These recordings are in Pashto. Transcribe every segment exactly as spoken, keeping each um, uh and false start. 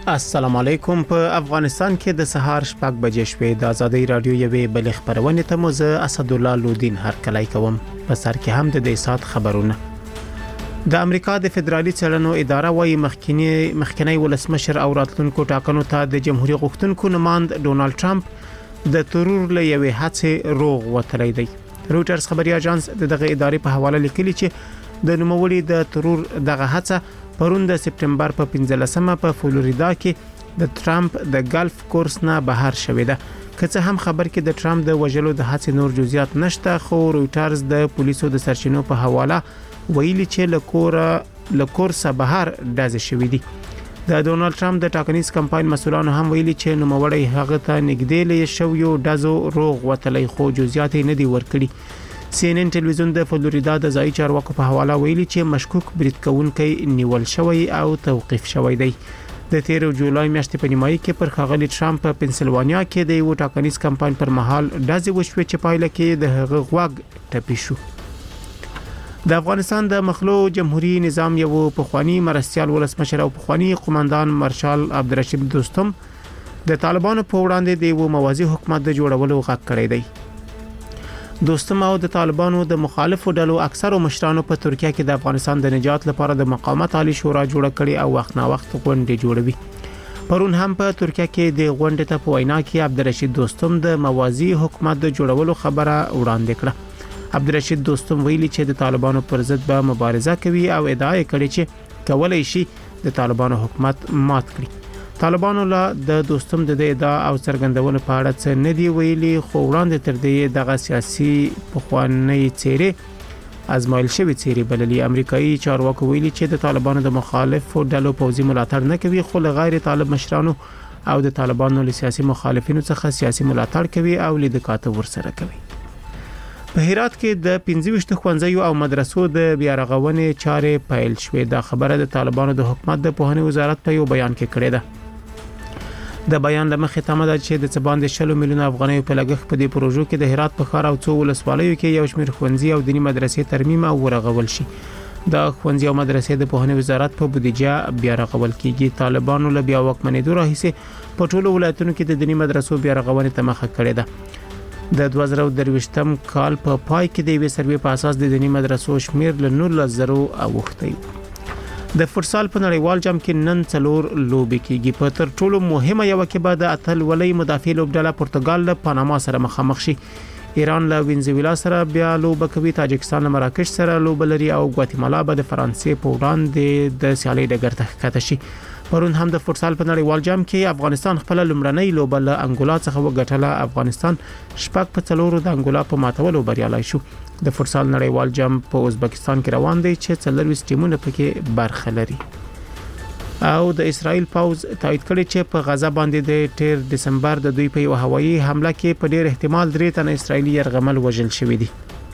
السلام علیکم. په افغانستان کې د سهار شپږ بجې شوې د ازادي رادیو یوې بل خبرونه ته مو زه اسد الله لودین هرکلی کوم. په سر کې هم د دې سات خبرونه. د امریکا د فدرالي څېړنو اداره وايي مخکینی مخکینی ولسمشر او راتلونکو ټاکنو ته د جمهوریت غوښتونکو نماند ډونالد ټرمپ د ترور له یوې هڅې روغ وتلی دی. رويټرز خبري اژانس دغه ادارې په حواله لیکلي چې د نوموړي د ترور دغه هڅه پرون د سپټمبر په پنځلسمه په فلوریدا کې د ټرمپ د ګلف کورس نه بهر شوې ده. که څه هم خبر کې د ټرمپ د وژلو د هڅې نور جزئیات نشته، خو رويټرز د پولیسو د سرچینو په حواله ویلي چې لکور لکورسه بهر دازې شوې دي. د ډونالد ټرمپ د ټاکنیز کمپاین مسولانو هم ویلي چې نوموړی هغه ته نږدې لې شو یو دازو روغ وتلی، خو جزئیات نه دي ورکړي. سی ان ان ټلویزیون د فلوریدا د ځای چارواکو په حواله ویلي چې مشکوک برید کوونکی نیول شوی او توقيف شوی دی. د تیر جولای میاشتې په نیمایي کې پر ښاغلي ټرمپ په پنسلوانیا کې د یو ټاکنیز کمپاین پر مهال دازې وشوه چې پایله کې د هغه غوږ ټپي شو. د افغانستان د مخلو جمهوریت نظام یو پخوانی مرستيال ولسمشر او پخوانی قومندان مارشال عبدالرشید دوستم د طالبانو په وړاندې د یو موازی حکومت د جوړولو غږ کړی دی. دوستم او د طالبانو د مخالفو ډلو اکثرو مشرانو په ترکیه کې د افغانستان د نجات لپاره د مقاومت عالی شورا جوړ کړي او وخت نا وخت غونډې جوړوي. پرون هم په ترکیه کې د غونډې ته په وینا کې عبدالرشید دوستم د موازی حکومت د جوړولو خبره وړاندې کړه. عبدالرشید دوستم ویلي چې د طالبانو پر ضد به مبارزه کوي او ادعا کړې چې کولای شي د طالبانو حکومت مات کړي. طالبانو لا د دوستم د ادعا او څرګندونو په اړه څه نه دی ویلي، خو وړاندې تر دې دغه سیاسي پخوانی چیرې ازمایل شوی چیرې بللي. امریکایي چارواکو ویلي چې د طالبانو د مخالفو ډلو پوځي ملاتړ نه کوي، خو غیر طالب مشرانو او د طالبانو له سیاسي مخالفینو څخه سیاسي ملاتړ کوي او لیدکاته ورسره کوي. په هرات کې د پنځه ویشت ښوونځیو او مدرسو د بیا رغونې چارې پیل شوې. دا خبره د طالبانو د حکومت د پوهنې وزارت په یو بیان کې کړې ده. د بیان لمخې تمه ده چې د څبان د شلو میلیونه افغانۍ په لګښت په دې پروژو کې د هرات په ښار او څو ولسوالیو کې یو شمېر ښوونځي او دینی مدرسې ترمیم او ورغول شي. د ښوونځي او مدرسې د پوهنې وزارت په بودیجه بیا رغول کیږي. طالبانو له بیا واکمنېدو راهیسې په ټولو ولایتونو کې د دینی مدرسو بیا رغونې ته مخه کړې ده. د دوه زره درویشتم کال په پا پای کې د یوې سروې په اساس د دینی مدرسو شمیر له نولس زره اوښتی. د فوتسال په نړیوال جام کې نن څلور لوبې کیږي. په تر ټولو مهمه یو کې به د اتل ولې مدافع لوبډله پرتګال له پاناما سره مخامخ شي. ایران له وینزویلا سره بیا لوبه کوي. تاجکستان له مراکش سره لوبه لري او ګواتیمالا به د فرانسې په وړاندې د سیالي ډګر ته ښکته شي. پرون هم د فوتسال په نړیوال جام کې افغانستان خپل لمړنۍ لوبه له انګولا څخه وګټله. افغانستان شپږ په څلورو د انګولا په ماتولو بریالي شو. د فوتسال نړیوال جام په ازبکستان کې روان دی چې څلورویشت ټیمونه پکې برخه لري. او د اسرائیل پوز تایید کړی چې په غزا باندې د تیر دسمبر د دوی په یو هوایي حمله کې په ډیر احتمال درې تنه اسرائیلي يرغمل وژل شوی دي.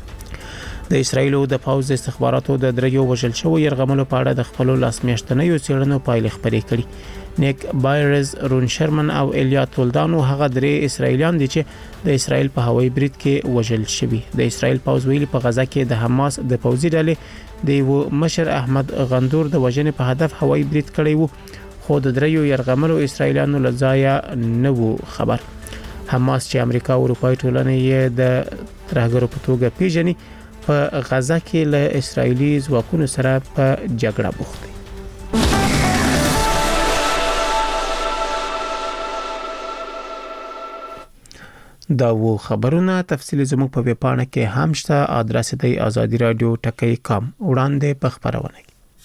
د اسرائیل د پوز استخباراتو د دریو وژل شوی يرغملو په اړه د خپل لاس میاشتنیو څېړنو پایلې خبرې کړي. نیک بایرز، رون شرمن او الیا تولدانو هغه درې اسرائیلیان دي چې د اسرائیل په هوایي برید کې وژل شوی. د اسرائیل پوز ویلي په غزا کې د حماس د پوځي ډلې د یو مشر احمد غندور د وژنې په هدف هوایي برید کړی وو، خو د دریو يرغملو اسرائیلیانو له ځایه نه وو خبر. حماس چې امریکا او اروپایي ټولنې یې د ترهګرو په توګه پیژني په غزا کې له اسرائیلي ځواکونو سره په جګړه بوخت دي. دا وو خبرونه تفصیلی زموږ په ویب پاڼه کې هم شته. ادرس دی آزادی رادیو ټکی کام. وړاندې په خبرونه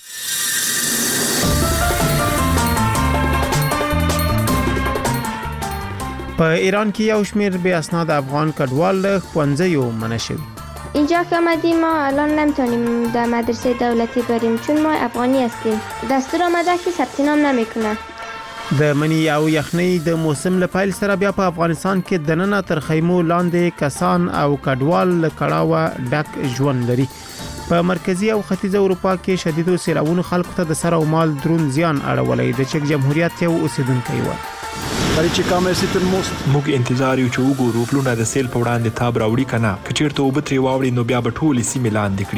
په ایران کې یو شمېر بې اسناد افغان کډوال ښوونځیو منع شوي. اینجا که آمدیم ما الان نمیتونیم در مدرسه دولتی بریم چون ما افغانی هستیم. دستور آمده که ثبت نام نمیکنه. د منی او یخنۍ د موسم له پیل سره بیا په افغانستان کې د نن تر خیمو لاندې کسان او کډوال له کړهوه ډک ژوند لري. په مرکزی او ختیځ اروپا کې شدیدو سیلابونو خلکو ته د سر او مال درون زیان اړولې. د چک جمهوریت یو اوسیدونکو و برای چې کومه سیتل موست موږ انتظار یو چې وګورو پلونه د سیل په وړاندې تاب راوړي کنه کچیرته وبتري واوړي نو بیا به ټول سیمه لاندې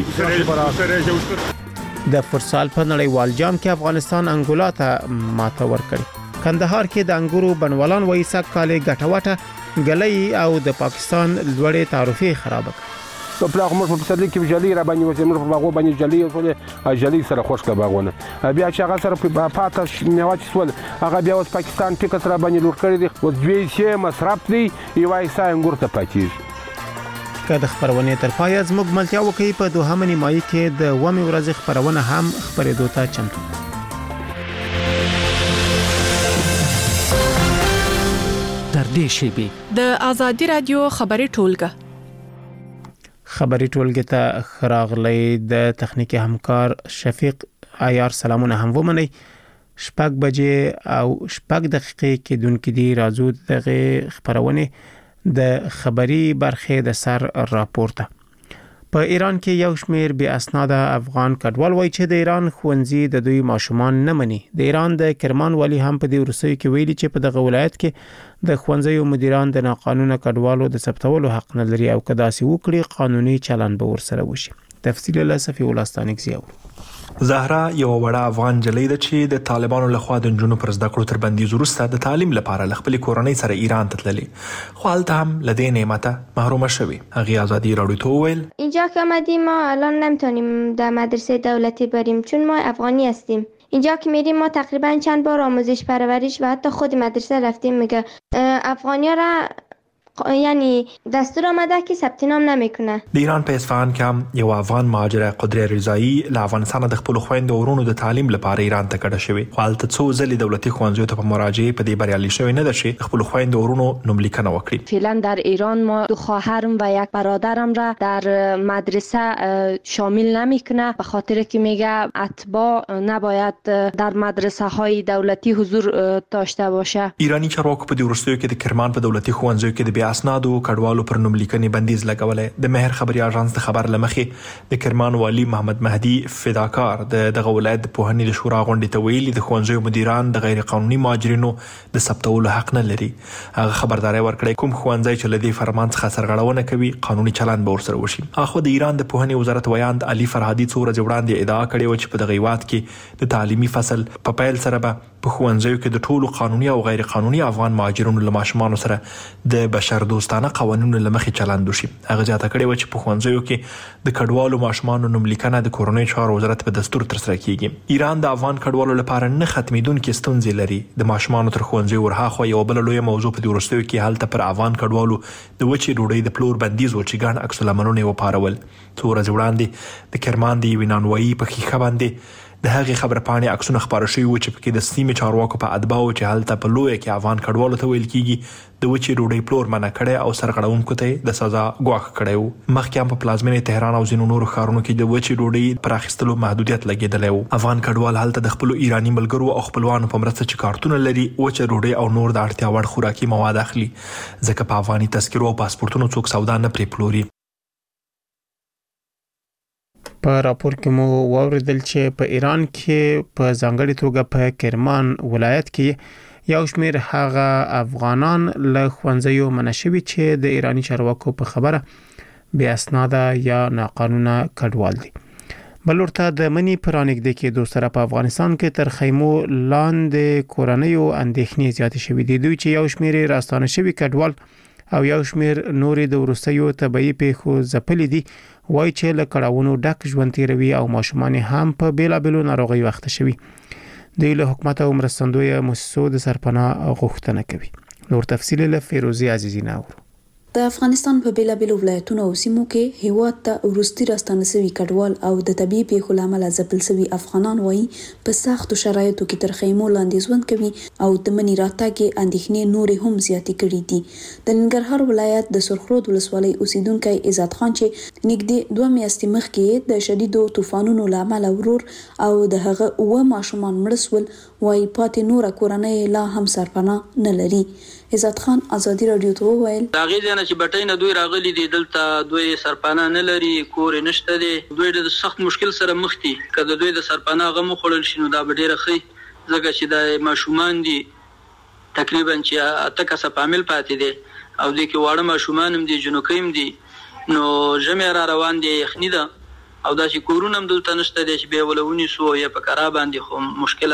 کړي. د فوتسال په نړیوال جام کې افغانستان انګولا ته ماته ورکړي. کندهار کې د انګورو بڼوالان وایي سږ کال ګټوټه ګلۍ او د پاکستان لوړې تعرفې خراب کړ. په پلاغ موږ په پسرلي کې جلي را باندې وځي، موږ په باغو باندې جلي او جلي سره خوش کا باغونه بیا چې هغه سره په پاته میوه سول هغه بیا اوس پاکستان ټیک سره باندې لور کړی دی او دوی چې مصرف دی یو ایسا انګور ته پاتېږي. که د خبرونې تر پایه زموږ ملتیا وکړي په دوهمه نیمایي کې د اوومې ورځې خبرونه هم خپرېدو ته چمتو. تر دې شیبې د آزادي رادیو خبري ټولګه خبري ټولګه ته خراغلی د تخنیکی همکار شفیق عیار سلامونه هم ومني. شپږ بجې او شپږ دقیقې کې دونکو دی راځو دغه خبرونه د خبري برخې د سر راپورته. په ایران کې یو شمېر بې اسناده افغان کډوال وایي چې د ایران ښوونځي د دوی ماشومان نه مني. د ایران د کرمان والی هم په دې وروستیو کې ویلي چې په دغه ولایت کې د ښوونځیو مدیران د ناقانونه کډوالو د ثبتولو حق نه لري او که داسې وکړي قانوني چلند به ورسره وشي. تفصیل له صفي ولستانیک زیاو. زهرا یو وړه افغان جلۍ ده چې د طالبانو لخوا د جنونو پر زده کړو تر بندیز وروسته د تعلیم لپاره ل خپل کورنۍ سره ایران ته تللې، خو هلته هم له دې نعمته محرومه شوې. هغه آزادی راډیو ته وویل اینجا که آمدیم ما الان نمیتونیم در مدرسه دولتی بریم چون ما افغانی هستیم. اینجا که میریم ما تقریبا چند بار آموزش پرورش و حتی خود مدرسه رفتیم میگه افغانی را یعنی دستور آمده که ثبت نام نمیکنه. د ایران په اصفهان کې یو افغان مهاجر قدرت رضایی له افغانستان د خپل خويندو ورونو د تعلیم لپاره ایران ته کډه شوی، خو هلته څو ځلې دولتي ښوونځیو ته په مراجعه په دې بریالي شوی نه ده چې خپل خويندو ورونو نوملیکنه وکړي. فعلا در ایران ما دو خواهرم و یک برادرم را در مدرسه شامل نمیکنه به خاطر که میگه اتباع نباید در مدرسه های دولتی حضور داشته باشه. ایرانی چارواکو په دې وروستیو کې د کرمان په دولتي ښوونځیو کې د اسنادو کډوالو پر نوملیکنې بندیز لګولې. د مهر خبري اژانس د خبر لمخې د کرمان والی محمد مهدی فداکار د دغه ولایت د پوهنې د شورا غونډې ته ویلي د ښوونځیو مدیران د غیر قانوني مهاجرینو د ثبتولو حق نه لري. هغه خبرداري ورکړې کوم ښوونځی چې لدی فرمان څخه سرغړونه کوي قانوني چلند به ورسره وشي. اخو د ایران د پوهنې وزارت ویاند علي فرهادي څو ورځې وړاندې ادعا کړې و چې په دغه هیواد کې د تعلیمي فصل په پیل سره به په ښوونځیو کې د ټولو قانوني او غیر قانوني افغان مهاجرینو له ماشومانو سره د بشر دوستانه قوانینو لمخې چلند وشي. هغه ځاته کړي و چې په ښوونځیو کې د کډوالو ماشومانو نوملیکنه د کورنۍ چارو وزارت په دستور تر سره کیږي. ایران د افغان کډوالو لپاره نه ختمېدونکې ستونزې لري. د ماشومانو تر ښوونځي ورهاخوا یو بل لوی موضوع په دې وروستیو کې هلته پر افغان کډوالو د وچې ډوډۍ د پلور بندیز و چې ګڼ عکس العملونه یې وپارول. څو ورځې وړاندې د کرمان د یوې نانوایي په ښیښه باندې د هغې خبر پاڼې عکسونه خپاره شوي و چې پکې د سیمې چارواکو په ادباو چې هلته په لویه کې افغان کډوالو ته ویل کیږي د وچې ډوډۍ پلور منع کړی او سرغړونکو ته د سزا ګواښ کړی و. مخکې هم په پلازمینې تهران او ځینو نورو ښارونو کې د وچې ډوډۍ پر اخیستلو محدودیت لګېدلی و. افغان کډوال هلته د خپلو ایراني ملګرو او خپلوانو په مرسته چې کارتونه لري وچه ډوډۍ او نور د اړتیا وړ خوراکي مواد اخلي، ځکه په افغاني تذکرو او پاسپورتونو څوک سودا نه پرې پلوري. په راپور کې مو واوریدل چې په ایران کې په ځانګړي توګه په کرمان ولایت کې یو شمېر هغه افغانان له ښوونځیو منع شوي چې د ایرانی چارواکو په خبره بې اسناده یا ناقانونه کډوال دي. بل ورته د منی پرانګد کې دوه سره په افغانستان کې تر خیمو لاندې کورنیو اندېښنې زیاتې شوې دي. دوی چې یو شمېر راستانه شوي کډوال او یو شمېر نورې د وروستیو طبيعي پیښو ځپلي دي وایي چې له کړاوونو ډک ژوند تیروي او ماشومان هم په بیلابېلو ناروغیو اخته شوي. دوی له حکومت او مرستندویه مؤسسو د سرپناه غوښتنه کوي. نور تفصیل له فیروزي عزیزی ناور. د افغانستان په بیلابېلو ولایتونو او سیمو کې هیواد ته وروستي راستانه شوي کډوال او د طبيعي پیښو له امله ځپل شوي افغانان وایي په سختو شرایطو کې تر خیمو لاندې ژوند کوي او د منی راتګ اندېښنې نورې هم زیاتې کړې دي. د ننګرهار ولایت د سرخرود ولسوالۍ اوسیدونکی عزت خان چې نږدې دوه میاشتې مخکې د شدیدو طوفانونو له امله ورور او د هغه اوه ماشومان مړه شول وایي پاتې نوره کورنۍ لا هم سرپناه نه لري. عزت خان آزادي رادیو ته وویل هغه ځنه چې بټای نه دوی راغلي دي دلته دوی سرپناه نه لري کور نشته دي دوی د سخت مشکل سره مخ دي. کله دوی د سرپناه غو خړل شنو دا ډیره خي ځکه چې د ماشومان دي تقریبا چې اته کسه پامل پاتې دي او د کې واړه ماشومان هم دي جنوکیم دي نو جمع را روان دي یخنی ده او دا چې کورونه هم دلته نشته دي چې به ولونی سو یا په کرا باندې خو مشکله ده.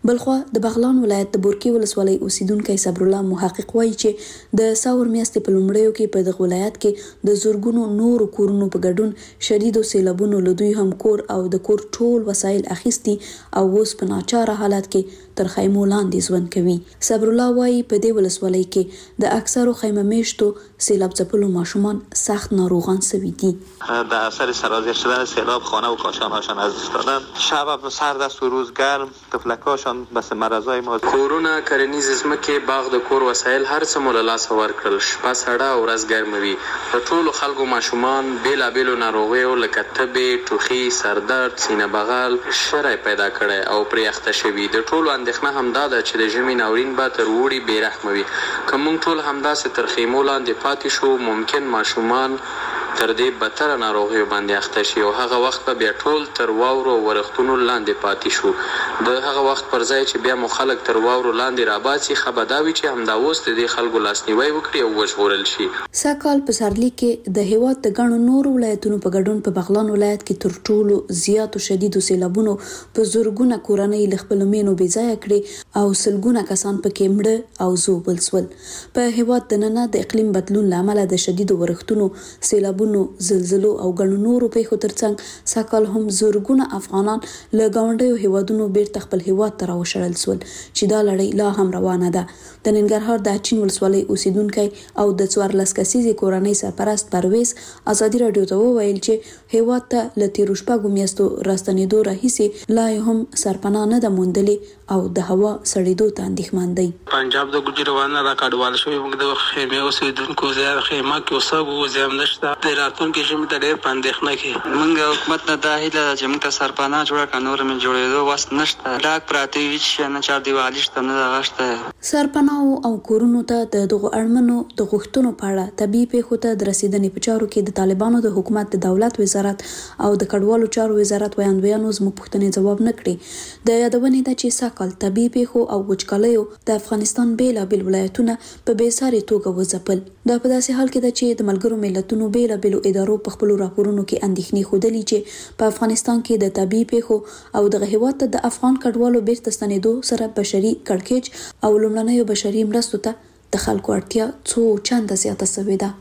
بلخوا د بغلان ولایت د بورکي ولسوالۍ اوسیدونکو صبر الله محقق وایي چې د ساور میاشتې په لومړیو کې په دغه ولایت کې د زورګونو نور کورونو په ګډون شدیدو سیلابونو لدوی هم کور او د کور ټول وسایل اخیستي او اوس په ناچاره حالت کې تر خیمو لاندې ژوند کوي. صبر الله وایي په دې ولسوالۍ کې د اکثرو خیمه میشتو سیلاب ځپلو ماشومان سخت ناروغان شوي دي. در اثر سرازیر شدن سیلاب خانه و کاشانهاشان از دست دادن. شب سرد است و روز گرم، طفلکاشان بس مرضای ما. کورونه، کرنیز ځمکې، باغ د کور وسایل هر څه مو له لاسه ورکړل. شپه سړه او ورځ ګرمه وي. په ټولو خلکو ماشومان بېلابېلو ناروغیو لکه تبې، ټوخي، سردرد، سینه بغل شری پیدا کړی او پرې اخته شوي. د ټولو اندېښنه همدا ده چې د ژمي ناورین به تر اوړي بېرحمه وي. که موږ ټول همداسې تر خیمو لاندې پاتې شو، ممکن ماشومان تر دې بدتره ناروغیو باندې اخته شي او هغه وخت به بیا ټول تر واورو او ورښتونو لاندې پاتې شو. د هغه وخت پر ځای چې بیا مو خلک تر واورو لاندې راباسي، ښه به دا وي چې همدا اوس د دې خلکو لاسنیوی وکړي او وژغورل شي. سږکال په سرلي کې د هېواد د ګڼو نورو ولایتونو په ګډون په بغلان ولایت کې تر ټولو زیاتو شدیدو سیلابونو په زورګونه کورنۍ له خپلو مینو بېځایه کړې او سلګونه کسان پکې مړه او زوبل شول. په هېواد دننه د اقلیم بدلون له امله د شدیدو ورښتونو، سیلابونو، زلزلو او ګڼو نورو پیښو ترڅنګ سږکال هم زورګونه افغانان له ګاونډیو هېوادونو بیرته خپل هېواد ته راوشړل شول چې دا لړۍ لا هم روانه ده. د ننګرهار د اچین ولسوالۍ اوسیدونکی او د څوارلس کسیزې کورنۍ سرپرست پرویز ازادي راډیو ته وویل چې هېواد ته له تېرو شپږو میاشتو راستنېدو راهیسې لا یې هم سرپناه نه ده موندلې او د هوا سړېدو ته اندېښمن دی. پنجاب د ګوجروانه را کډوال شوی، موږ د خیمې اوسیدونکو زیات خیمه کې اوسه زیام نشته. د راتلونکي ژمي ته ډېر په اندېښنه کې موږ حکومت نه دا هیله ده چې موږ ته سرپناه جوړه کړه، نور مې جوړېدو وس نشته. ډاک پراته وي چې نه چار دیوالي شته نه دغه شته. سرپناه او کورونو ته د دغو اړمنو د غوښتنو په اړه طبیعي پیښو ته د رسیدنې په چارو کې د طالبانو د حکومت د دولت وزارت او د کډوالو چارو وزارت وړاندوینو زموږ پوښتنې ځواب نه کړې. د یادونې ده چې سږکال طبیعي پیښو او وچکالیو د افغانستان بېلابېل ولایتونه په بېسارې توګه وځپل. دا په داسې حال کې ده چې د ملګرو ملتونو بېلابېلو ادارو په خپلو راپورونو کې اندېښنې ښودلې چې په افغانستان کې د طبیعي پیښو او دغه هېواد ته د افغان کډوالو بیرته ستنېدو سره بشري کړکېچ او لومړنیو بشري مرستو ته د خلکو اړتیا څو چنده زیاته شوې ده.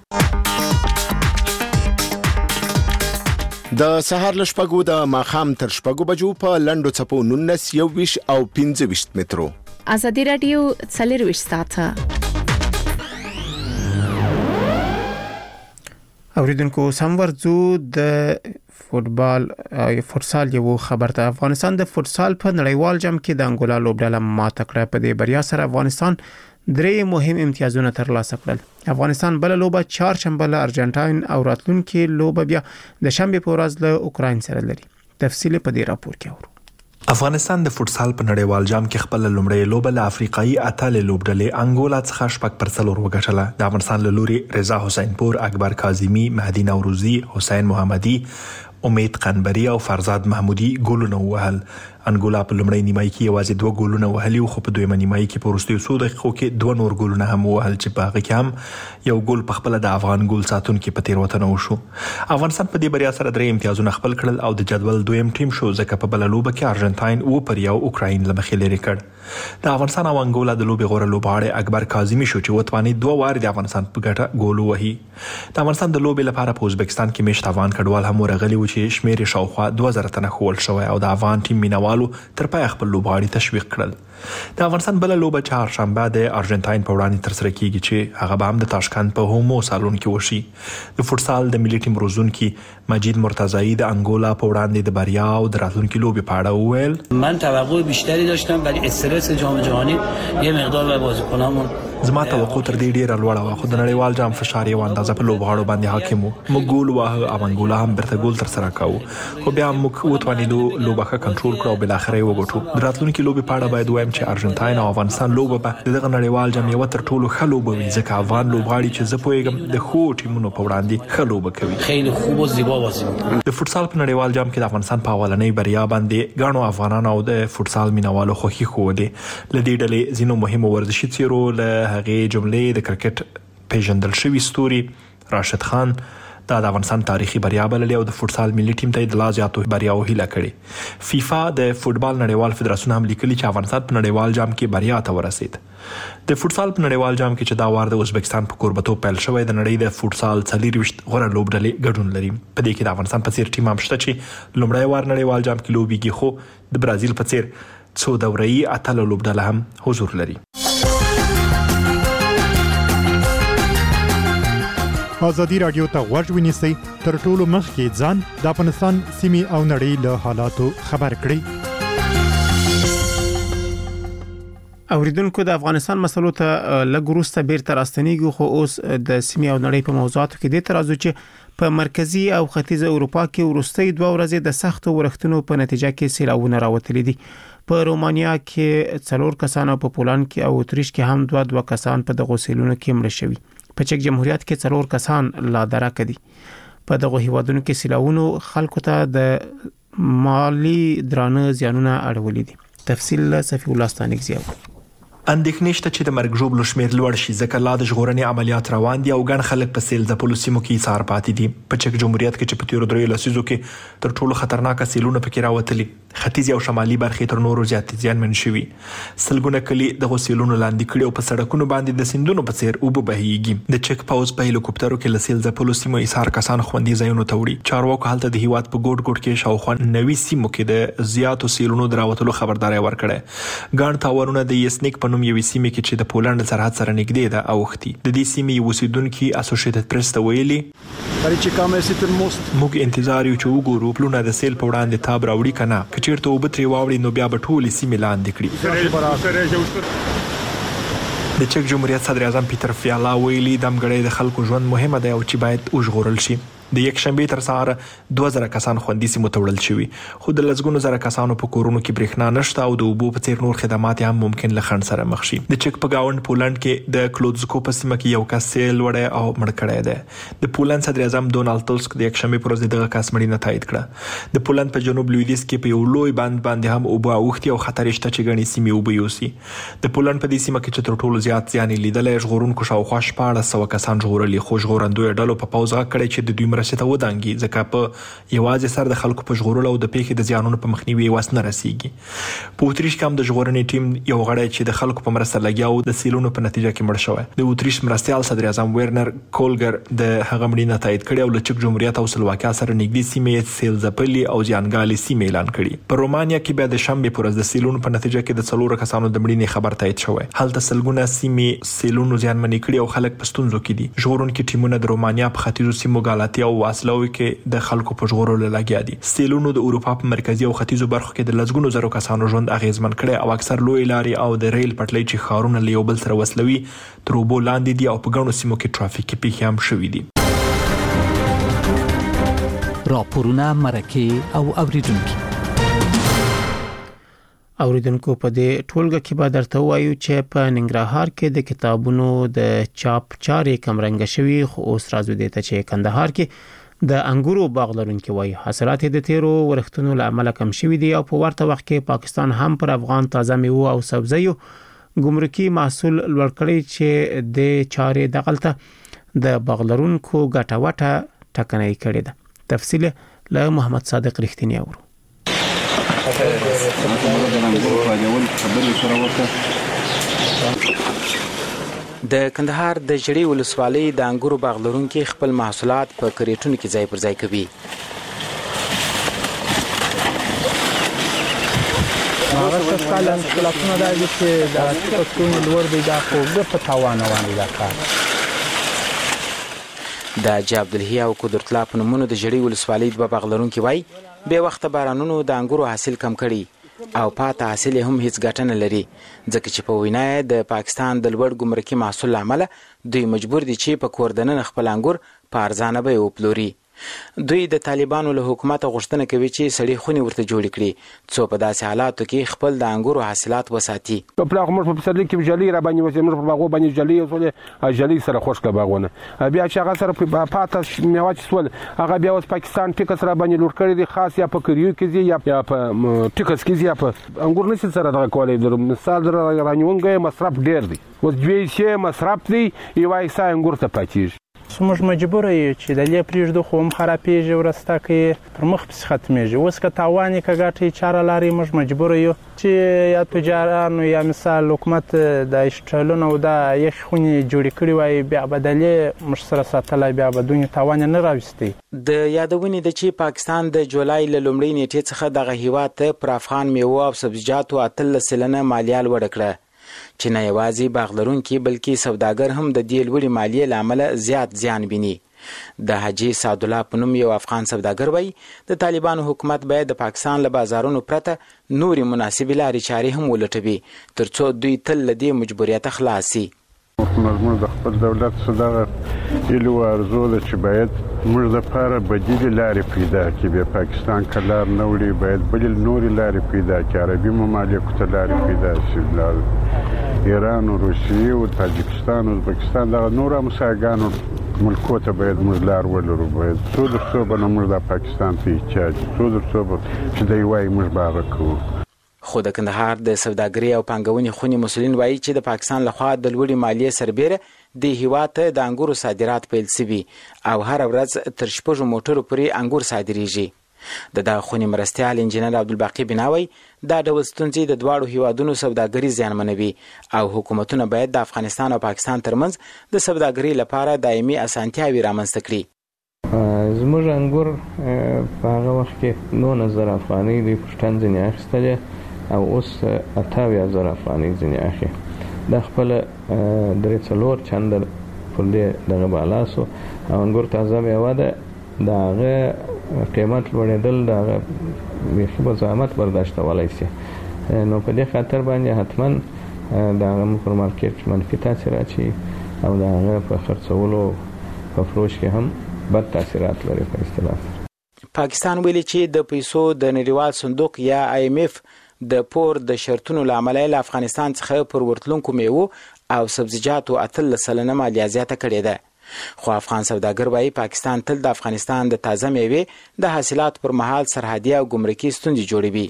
د سهار له شپږو د ماښام تر شپږو بجو په لنډو څپو نولس، یوویشت او پنځه ویشت مترو. ازادي راډیو څلرویشت ساعته. اوریدونکو سمورځو د فوتبال فوتسال یو خبر ته. افغانستان د فوتسال په نړیوال جام کې د انګولا لوبډله ماته کړه. په دې بریا سره افغانستان درې مهم امتیازونه ترلاسه کړل. افغانستان بل لوبه چهارشنبه له ارجنټاین او راتلونکي لوبه بیا د شنبه په ورځ له اوکراین سره لري. تفصیل په دې راپور کې اورو. افغانستان د فوتسال په نړیوال جام کې خپل لومړی لوبه له افریقایي اتل لوبډلې انګولا څخه شپږ پر څلور وګټله. د افغانستان له لوري رضا حسین پور، اکبر کاظمی، مهدی نوروزی، حسین محمدی، امید قنبری او فرزاد محمودی ګولونه وهل. انګولا په لومړی نیمایي کې یوازې دوه ګولونه وهلي او خو په دویمه نیمایي کې په وروستیو څو دقیقو کې دوه نور ګولونه هم وهل چې په هغه کې هم یو ګول په خپله د افغان ګول ساتونکي په تېروتنه وشو. افغانستان په دې بریا سره درې امتیازونه خپل کړل او د جدول دویم ټیم شو، ځکه په بله لوبه کې ارجنټاین اوه پر یو اوکراین له مخې لرې کړ. د افغانستان او انګولا د لوبې غوره لوبغاړی اکبر کاظمی شو چې وتوانید دوه وارې د افغانستان په ګټه ګول ووهي. د افغانستان د لوبې لپاره په ازبکستان کې میشت افغان کډوال هم ورغلي وو چې شمېر یې شاوخوا دوه زره تنه ښوول شوی او د افغان ټیم مینوالو تر پایه خپل لوبغاړي تشویق کړل. د افغانستان بل لوبه چهارشنبه د ارجنټاین په وړاندې ترسره کیږي چې هغه به هم د تاشکند په هومو سالون کې وشي. د فوتسال د ملي ټیم روزونکي مجید مرتضایی د انګولا په وړاندې د بریا او د راتلونکي لوبې په اړه وویل: من توقع بیشتری داشتم ولی استرس جام جهانی یه مقدار به بازیکنامون زما توقع تر دې ډیره لوړه وه، خو د نړیوال جام فشار یو اندازه په لوبغاړو باندې حاکم و. موږ ګول واهه او انګولا هم بیرته ګول ترسره کاوه، خو بیا موږ وتوانېدو لوبه ښه کنټرول کړو او بالاخره یې وګټو. د راتلونکي لوبې په اړه باید ووایم چې ارجنټاین او افغانستان لوبه به د دغه نړیوال جام یوه تر ټولو ښه لوبه وي، ځکه افغان لوبغاړي چې زه پوهېږم د ښو ټیمونو په وړاندې ښه لوبه کوي. خیلی خوب و زیبا بازی می‌کنه. د فوتسال په نړیوال جام کې د افغانستان په اولنۍ بریا باندې ګڼو افغانانو او د فوتسال مینوالو خوښي ښودې. له دې ډلې ځینو مهمو ورزشي څیرو له هغې جملې د کرکټ پیژندل شوي ستوري راشد خان، دا د افغانستان تاریخي بریا بللې او د فوټسال ملي ټیم ته د لا زیاتو بریاو هیله کړې. فیفا د فوټبال نړیوال فدراسیون هم لیکلي چې افغانستان په نړیوال جام کې بریا ته ورسید. د فوټسال په نړیوال جام کې چې دا وار د ازبکستان په کوربتوب پیل شوی د نړۍ د فوټسال څلورویشت غوره لوبډلې ګډون لري. په دې کې د افغانستان په څیر ټیم هم شته چې لومړی وار نړیوال جام کې لوبیږي، خو د برازیل په څیر څو دوره‌یي اتلو لوبډله هم حضور لري. ازادي رادیو ته غوږ ونیسئ، تر ټولو مخکې ځان د افغانستان سیمې او نړۍ له حالاتو خبر کړئ. اوریدونکو د افغانستان مسلو ته لږ وروسته بیرته راستنیږو، خو اوس د سیمې او نړۍ په موضوعاتو کې د ترازو چې په مرکزی او ختیځ اروپا کې وروستي دوه ورځې د سختو ورښتونو په نتیجه کې سیلاوونه راوتلي دي. په رومانیا کې څلور کسان او په پولند کې او اتریش کې هم دوه دوه کسان په دغه سیلونو کې مړه شوي. په چک جمهوریت کې څلور کسان لا درک دي. په دغه هیوادونو کې سیلاوونو خلکو ته د مالی درانه زیانونه اړولې دي. تفصیل صفی الله ستانکزیو. اندېښنې شته چې د مرګ ژوبلو شمېر لوړ شي، ځکه لا د ژغورنې عملیات روان دي او ګڼ خلک په سیل ځپلو سیمو کې ایسار پاتې دي. په چک جمهوریت کې چې په تیرو دریو لسیزو کې تر ټولو خطرناکه سیلونه پکې راوتلي، ختیځ او شمالي برخې تر نورو زیات زیانمن شوي. سلګونه کلي دغه سیلونو لاندې کړي او په سړکونو باندې د سیندونو په څیر اوبه بهیږي. د چک پاوز په هلیکوپټرو کې له سیل ځپلو سیمو ایسار کسان خوندي ځایونو ته وړي. چارواکو هلته د هیواد په ګوټ ګوټ کې شاوخوا نوي سیمو کې د زیاتو سیلونو د راوتلو خبرداري ورکړه. ګڼ تاورونه د یسنیک په نوم یوې سیمې کې چې د پولند سرحد سره نږدې ده اوختي. د دې سیمې اوسیدونکو اسوسییټډ پریس ته ویلي موږ انتظار یو چې وګورو پلونه د سیل په وړاندې تاب راوړي کنه، که چیرته اوبه ترې واوړي نو بیا به ټولې سیمې لاندې کړي. د چک جمهوریت صدر اعظم پیټر فیالا ویلي دمګړی د خلکو ژوند مهمه ده او چې باید وژغورل شي. د یک شنبه تر سهار دوه زره کسان خوندي سیمو ته وړل شوي، خو د لسګونو زره کسانو په کورونو کې برېښنا نشته او د اوبو په څیر نور خدمات هم ممکن له خنډ سره مخ شي. د چک په گاوند پولند کې د کلودزکو په سیمه کې یو کس سیل وړی او مړ کړی دی. د پولند صدر اعظم ډونالد ټسک د یک شنبه پر ورځ دغه کس مړینه تایید کړه. د پولند په جنوب لویدیځ کې په یو لوی بند باندې هم اوبه اوختي او خطر شته چې ګڼې سیمې اوبه یوسي. د پولند په دې سیمه کې چې تر ټولو زیات زیان لیدلی، ژغورونکو شاوخوا شپاړس سوه کسان ژغورلي، خو ژغورندویو ډلو په پوځ غږ کړی چې د دوی مرستې ته ودانګي، ځکه په یوازې سر د خلکو په ژغورلو او د پیښې د زیانونو په مخنیوي وس نه رسیږي. په اتریش کې هم د ژغورنې ټیم یو غړی چې د خلکو په مرسته لګیا و د سیلونو په نتیجه کې مړ شوی. د اتریش مرستیال صدر اعظم ویرنر کولګر د هغه مړینه تایید کړې او له چک جمهوریت او سلواکیا سره نږدې سیمې سیل ځپلي او زیانګالې سیمې اعلان کړي. په رومانیا کې بیا د شنبې پر ورځ د سیلونو په نتیجه کې د څلورو کسانو د مړینې خبر تایید شوی. هلته سلګونه سیمې سیلونو زیانمنې کړي او خلک په ستونزو کې دي. ژغورونکي ټیمونه د رومانیا په ختیځو سیمو ګالاتیا او واسلوي کې د خلکو په ژغورلو لګیا دي. سیلونو د اروپا په مرکزی او ختیځو برخو کې د لسګونو زرو کسانو ژوند اغیزمن کړي او اکثر لوی لارې او د ریل پټلۍ چې ښارونه له یو بل سره وصلوي تر اوبو لاندې دي او په ګڼو سیمو کې ټرافیکي پیښې هم شوي دي. راپورونه، مرکې او اوریدونکي اوریدونکو په دې ټولګه کې به درته وایو چې په ننګرهار کې د کتابونو د چاپ چارې کمرنګ شوي، خو اوس راځو دې ته چې کندهار کې د انګورو باغ لرونکي وایي حاصلات د تیرو ورښتونو له امله کم شوي دي او په ورته وخت کې پاکستان هم پر افغان تازه میوه او سبزیو ګمرکي محصول لوړ کړی چې د چارې دغلته د باغ لرونکو ګټه وټه ټکنۍ کړې ده. تفصیل له محمد صادق رښتینی اورو. د کندهار د جړې ولسوالۍ د انګورو باغ لرونکي خپل محصولات په کریټونو کې ځای پر ځای کوي. هغه څه کاله خپلونه دا چې د پښتون لور دی دا خو په تاوان روان دي کار. د جابدلهی او قدرتلا په نومونو د جړې ولسوالۍ د باغ لرونکي وای به وخت بارانونو د انګورو حاصل کم کړي او پاته حاصل هم هیڅ ګټه نه لري، ځکه چې په وینا د پاکستان د لوړ ګمرکي محصول عمله دوی مجبور دي چې په کور دننه خپل انګور په ارزانه به وپلوري. دوی د طالبانو له حکومت غوښتنه کوي چې سړي خوني ورته جوړ کړي څو په داسې حالاتو کې خپل د انګورو حاصلات وساتي. په پلاغ موږ په پسرلي کې جلي را باندې وځي، موږ په باغو باندې جلي وسولې جلي سره خوش کا باغونه بیا چې هغه سره په پاته میوه چې سول هغه بیا اوس پاکستان ټیکس را باندې لور کړی دي، خاص یا په کریو کې دي یا په ټیکس کې دي یا په انګور نشي سره دا کولای در مثال در رانیونګه مصرف ډیر دی، اوس دوی چې مصرف دی یو ایسا انګور ته پاتېږي. موږ مجبور یو چې د دې پرېږدو خو هم خرابېږي ورسته کې پر مخ پسې ختمېږي. اوس که تاوان یې که ګټې چاره لري موږ مجبور یو چې یا تجارانو یا مثال حکومت د هوټلونو او د یخ خونې جوړې کړي وای بیا به د دې موږ سره ساتلی بیا به دونې تاوان نه راوستی. د یادونې د چې پاکستان د جولای له لومړۍ نیټې څخه دغه هیواد ته پر افغان میوه او سبزیجاتو اتلس سلنه مالیه لوړه کړه چې نه یوازې باغ لرونکي بلکې سوداګر هم د دې لوړې مالیې له امله زیات زیان ویني. د حاجي سعدالله په نوم یو افغان سوداګر وایي د طالبانو حکومت باید د پاکستان له بازارونو پرته نورې مناسبې لارې چارې هم ولټوي تر څو دوی تل له دې مجبوریته خلاص شي. موږ د خپل دولت څخه هیلو ارزو ده چې باید موږ لپاره بدیل لارې پیدا کړي. بیا پاکستان کلار نه وړي باید بدیل نورې لارې پیدا کړي. عربي ممالکو ته لارې پیدا شي. ایران او روسیې او تاجکستان او ازبکستان دغه نور همسایګانو ملکو ته باید موږ لار ولرو. باید څو در څو به موږ د پاکستان ته احتیاج څو در څو به چې دی وایي موږ به هغه کوو. خو د کندهار د سوداګرۍ او پانګونې خونې مسؤلین وایي چې د پاکستان لخوا د لوړې مالیې سربیره د هیواد ته د انګورو صادرات پیل شوي او هر ورځ تر شپږو موټرو پورې انګور صادریږي. د دغه خونې مرستیال انجینر عبدالباقي بناوی دا ډول ستونزې د دواړو هیوادونو سوداګري زیانمنوي او حکومتونه باید د افغانستان او پاکستان ترمنځ د سوداګرۍ لپاره دایمي اسانتیاوې رامنځته کړي. زموږ انګور په هغه وخت کې نولس زره افغانۍ دوی پوښتن ځینې اخیستلې او اوس اته اویا زره افغانۍ ځینې اخلي. دا خپله درې څلور چنده پر دې دغه بالا سو او انګور تازه میوه ده د هغه قیمت لوړېدل د هغه بیخي به زحمت برداشتولی شي. نو په دې خاطر باندې حتما د هغه پر مارکیټ منفي تاثیر اچي او د هغه په خرڅولو په فروش کې هم بد تاثیرات لري په اصطلاح. پاکستان ویلي چې د پیسو د نړیوال صندوق یا آی ایم اف د پور د شرطونو له امله له افغانستان څخه پر ورتلونکو میوو او سبزیجاتو اتلس سلنه مالیه زیاته کړې ده. خو افغان سوداګر وایي پاکستان تل د افغانستان د تازه میوې د حاصلات پر مهال سرحدي او ګمرکي ستونزې جوړوي.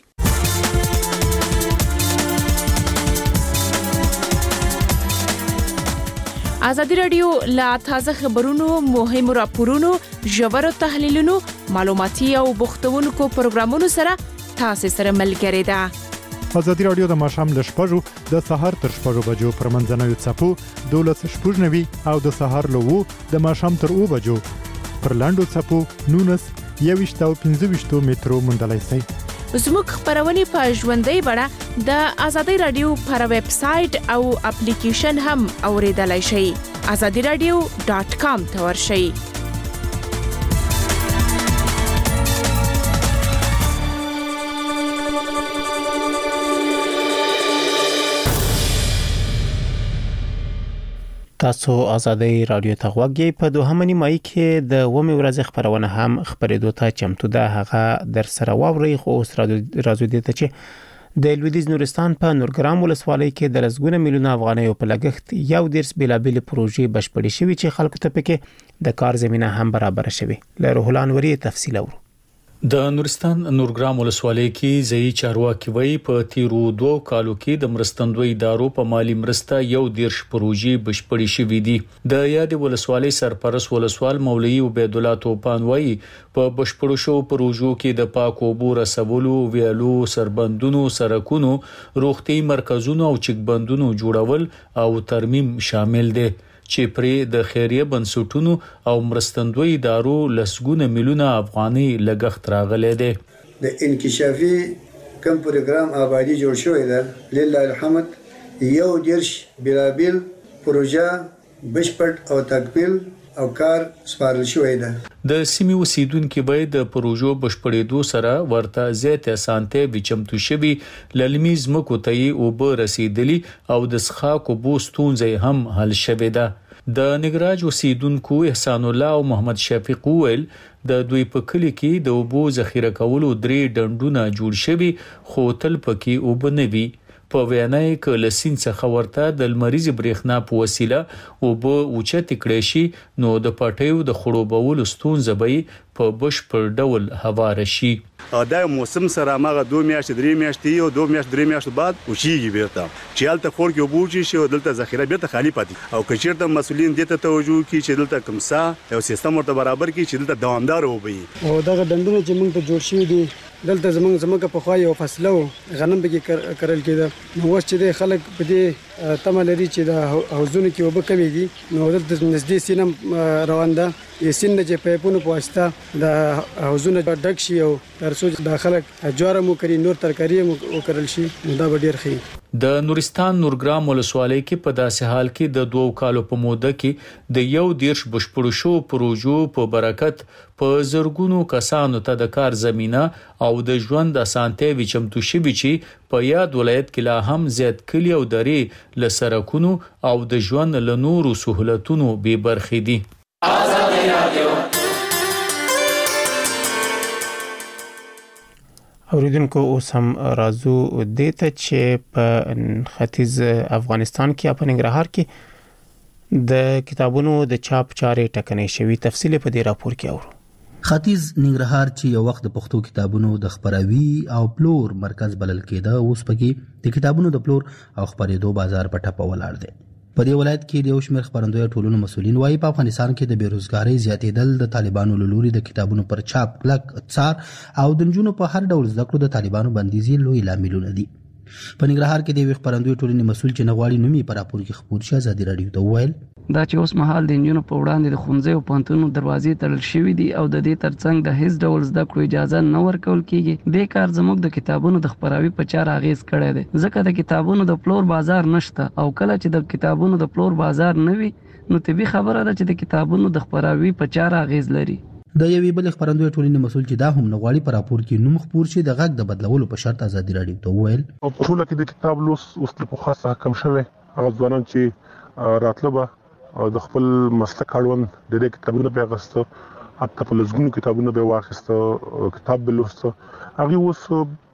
ازادي راډیو لا تازه خبرونو مهمو راپورونو ژورو تحلیلونو معلوماتي او بوختونکو پروګرامونو سره تاسو سره ملګری ده. ازادي راډیو د ماښام له شپږو د سهار تر شپږو بجو پر منځنوي څپو دولس شپږ نوي او د سهار له اوو د ماښام تر اوو بجو پر لاندو څپو نونس یوویشت او پنځه ویشت مترو موندلی شئ. زموږ خبرونه په ژوندۍ بڼه د ازادي راډیو پر ویب سټ او اپلیکیشن هم اوریدلای شئ. ازادي راډیو ډاټ کام ته ورشئ. تاسو ازادي رادیو ته غوږی په دوهمه نیمایي کې د ومه ورځ خبرونه هم خبرېدو ته چمتو ده. هغه در سره واوري خو اوس راځو دې ته چې د لویدیځ نورستان په نورګرام ولسوالۍ کې د لسګونه میلیونه افغانۍ په لګښت یو دیرس بیلابل پروژې بشپړې شوې چې خلکو ته پکې د کار زمينه هم برابر شوي. له روح الانوري تفصیل اورو. د نورستان نورګرام ولسوالۍ کې ځای چارواکي وایي په تیرو دوه کالو کې د مرستندوی ادارو په مالی مرسته یو دیرش پروژې بشپړې شوې دي. د یاد ولسوالۍ سرپرست ولسوال مولوي عبید الله توپان وایي په بشپړو شو پروژو کې د پاک اوبو رسولو، ویالو، سربندونو، سړکونو، روغتي مرکزونو او چکبندونو جوړول او ترمیم شامل دي چې پرې د خیریه بنسټونو او مرستندوی ادارو لسګونه میلیونه افغانۍ لګښت راغلی دی. د انکشافي کم پروګرام آبادی جوړ شوی دی لله الحمد یو دیرش بیلابل پروژه بشپړ او تکمیل او کار سپارل شوی دی. د سیمې اوسیدونکو باید د پروژو بشپړېدو سره ورته زیات اسانتیا وچمتو شوي للمیز مکو ته او به رسیدلی او د څښاک اوبو ستونزې هم حل شوې ده. د نګراج اوسیدونکو احسان الله او محمد شفیق ویل د دوی په کلی کې د اوبو ذخیره کولو درې ډنډونه جوړ شوي خو تل پکې اوبه نه وي. په وینا کې ک لسین څخه ورته د لمریزي برېښنا په وسیله او به اوچت کړي شي نو د پټیو د خړوبولو ستونزه به په بشپړ ډول هوار شي. دا موسم سره ماغه دوه میاشتې درې میاشتې او دوه میاشتې درې میاشتې بعد وشيږي بیرته چې هلته خور کې وبوږي شي او دلته ذخیره بیرته خالی پاتې او کچیرته مسولین دته توجه کوي چې دلته کومسا او سیستم ورته برابر کړي چې دلته دوامدار وي. او دغه دندونه چې موږ ته جوړ شي دي دلته زمونږ زمونږ په خوا یو فصله غنم به کې کرل کېده نو اوس چې خلک په دې تمه لري چې د حوضونو کې اوبه کمې دي نو دلته نږدې سینم روان ده یې سین چې پایپونو په واسطه د حوضونو ډک شي او ترڅو د خلک جوار مو کړي نور ترکاری مو وکړل شي نو دا به ډیر ښه. د نورستان نورګرام ولسوالۍ کې په داسې حال کې د دوه کالو په موده کې د یو دیرش بشپړو شو پروژو په برکت په زرګونو کسانو ته د کار زمينه او د ژوند اسانتیا وچمتو شي چې په یاد ولایت کې لا هم زیات کلی او درې لسرکونو او د ژوند له نورو سہولتونو به برخې دي. اوریدونکو اوس هم راځو دته چې په ختیځ افغانستان کې په ننګرهار کې د کتابونو د چاپ چارې ټکنۍ شوی تفصیل په دې راپور کې اورو. ختیځ ننګرهار چې یو وخت د پښتو کتابونو د خبراوي او پلور مرکز بلل کېده اوس پکې د کتابونو د پلور او خبرېدو بازار په ټپه ولاړ دی. په دې ولایت کې د یو شمېر خبرندوی ټولنو مسولین وايي په افغانستان کې د بیروزګاری زیاتېدل د طالبانو له لوري د کتابونو پر چاپ کلک څار او د نجونو په هر ډول زده کړو د طالبانو بندیزي لوی لاملونه دي. په ننګرهار کې د یو خبرندوی ټولنې مسول چې نغواړي نومي پر راپور کې خبر شي ازادي رادیو ته وویل دا چې اوس مهال د انجونو په وړاندې د ښوونځي او پوهنتونونو دروازې تړل شوې دي او د دې ترڅنګ د هیڅ ډول زده کړو اجازه نه ورکول کیږي. دې کار زموږ د کتابونو د خبراوي په چار اغیز کړی دی ځکه د کتابونو د پلور بازار نشته او کله چې د کتابونو د پلور بازار نه وي نو طبي خبره ده چې د کتابونو د خبراوي په چار اغیز لري. د یوې بل خبرندوی ټولنې مسول چې دا هم نغواړي پر راپور کې نوم خبر شي د غږ د بدلولو په شرط ازادي رادیو ته وویل په ټوله کې د کتاب لوس اوس په خاصه کم شوی هغه ځوانان چې راتلبه او د خپل مسلک اړوند د دې کتابونو په غوښتو حتی په لږونو کتابونو به واخیسته کتاب به لوسته هغه اوس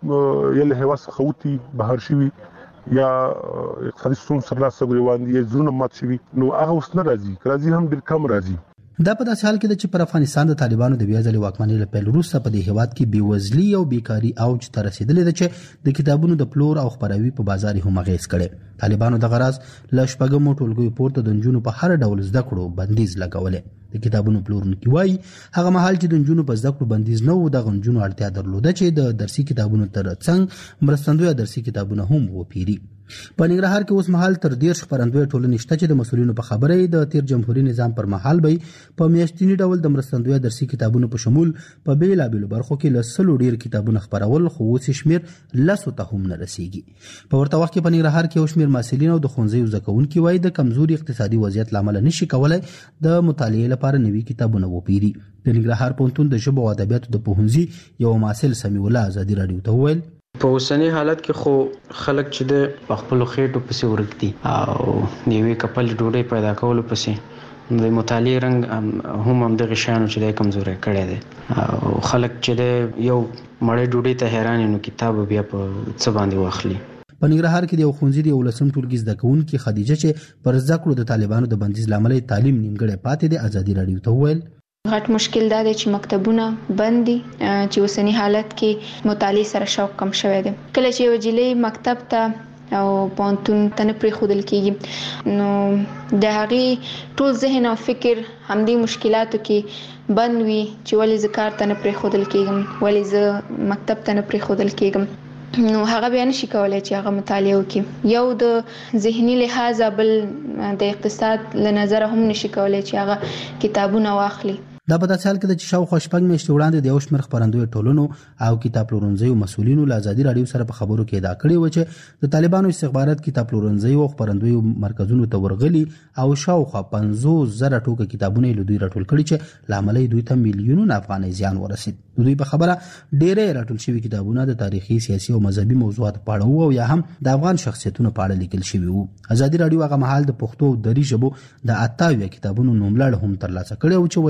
یله هوا څخه بهر شوی یا اقتصادي ستونزې سره سره یې زونه مات شوی نو هغه اوس نه راځي راځي هم ډېر کم راځي. دا په داسې حال کې چې پر افغانستان د طالبانو د بیا ځلې واکمنۍ له پیل وروسته په دې هیواد کې بېوزلي او بیکاري اوج ته رسیدلې ده چې د کتابونو د پلور او خبراوي په بازار هم اغیز کړي. طالبانو د غراض له شپږمو ټولګیو پورته د نجونو په هر ډول زده کړو بندیز لګولې. د کتابونو پلورونکي وایي هغه مهال چې د نجونو په زده کړو بندیز نه و د نجونو اړتیا درلوده چې د درسي کتابونو ترڅنګ مرستندوی درسي کتابونه هم وپیري. په ننګرهار کې اوس مهال تر ډیر خبرندوی ټولنې شته چې د مسولینو په خبره د تیر جمهوریت نظام پر مهال به په میاشتنی ډول د مرستندوی درسي کتابونو په شمول په بیلابېلو برخو کې له سلو ډیر کتابونه خبرول خو اوس شمیر لسو ته هم نه رسیږي. په ورته وخت کې په ننګرهار کې اوس شمیر مسولین او د ښوونځیو زده کوونکي وایي د کمزوري اقتصادي وضعیت لامل نشي کولای د مطالعې لپاره نوي کتابونه وپیري. د ننګرهار پوهنتون د ژبو او ادبیاتو د پوهنځي یو محصل سمیع الله ازادي رادیو ته وویل په اوسنی حالت کې خو خلک چې د خپل خېټو پسې ورګدي او نیوي کپل ډوډۍ پیدا کول پسې د مطالعې رنګ هم هم د غشانو چې د کمزوري کړي دي او خلک چې د یو مړې ډوډۍ ته حیران نو کتاب بیا په څه باندې واخلي. په ننګرهار کې د یو ښوونځي د ولسم ټولګي زده کوونکي خدیجه چې پر زده کړو د طالبانو د بندیز لامل تعلیم نیمګړی پاتې دی ازادي رادیو ته وویل غټ مشکل دا دی چې مکتبونه بند دي چې اوسنی حالت کې مطالعه سره شوق کم شوی دی. کله چې یو جلې مکتب ته او پوهنتون ته نه پرېښودل کېږي نو د هغې ټول ذهن او فکر همدې مشکلاتو کې بند وي چې ولې زه کار ته نه پرېښودل کېږم ولې زه مکتب ته نه پرېښودل کېږم نو هغه بیا نشي کولای چې هغه مطالعه وکړي. یو د ذهني لحاظه بل د اقتصاد له نظره هم نشي کولای چې هغه کتابونه واخلي. دا په داسې حال کې د شاوخوا شپږ میاشتې وړاندې د یو شمېر خبرندوی ټولنو او کتاب پلورنځیو مسولینو له ازادي رادیو سره په خبرو کې ادعا کړې و چې د طالبانو استخبارات کتاب پلورنځیو او خبرندویو مرکزونو ته ورغلي او شاوخوا پنځوس زره ټوکه کتابونه له دوی راټول کړي چې لامل دوی ته میلیونونه افغانۍ زیان ورسید. دوی په خبره ډېرې راټول شوي کتابونه د تاریخي سیاسي او مذهبي موضوعاتو په اړه وو او یا هم د افغان شخصیتونو په اړه لیکل شوي وو. ازادي رادیو هغه مهال د پښتو او دري ژبو د اتاویا کتابونو نوملړ هم ترلاسه کړی و چې ویل کېدل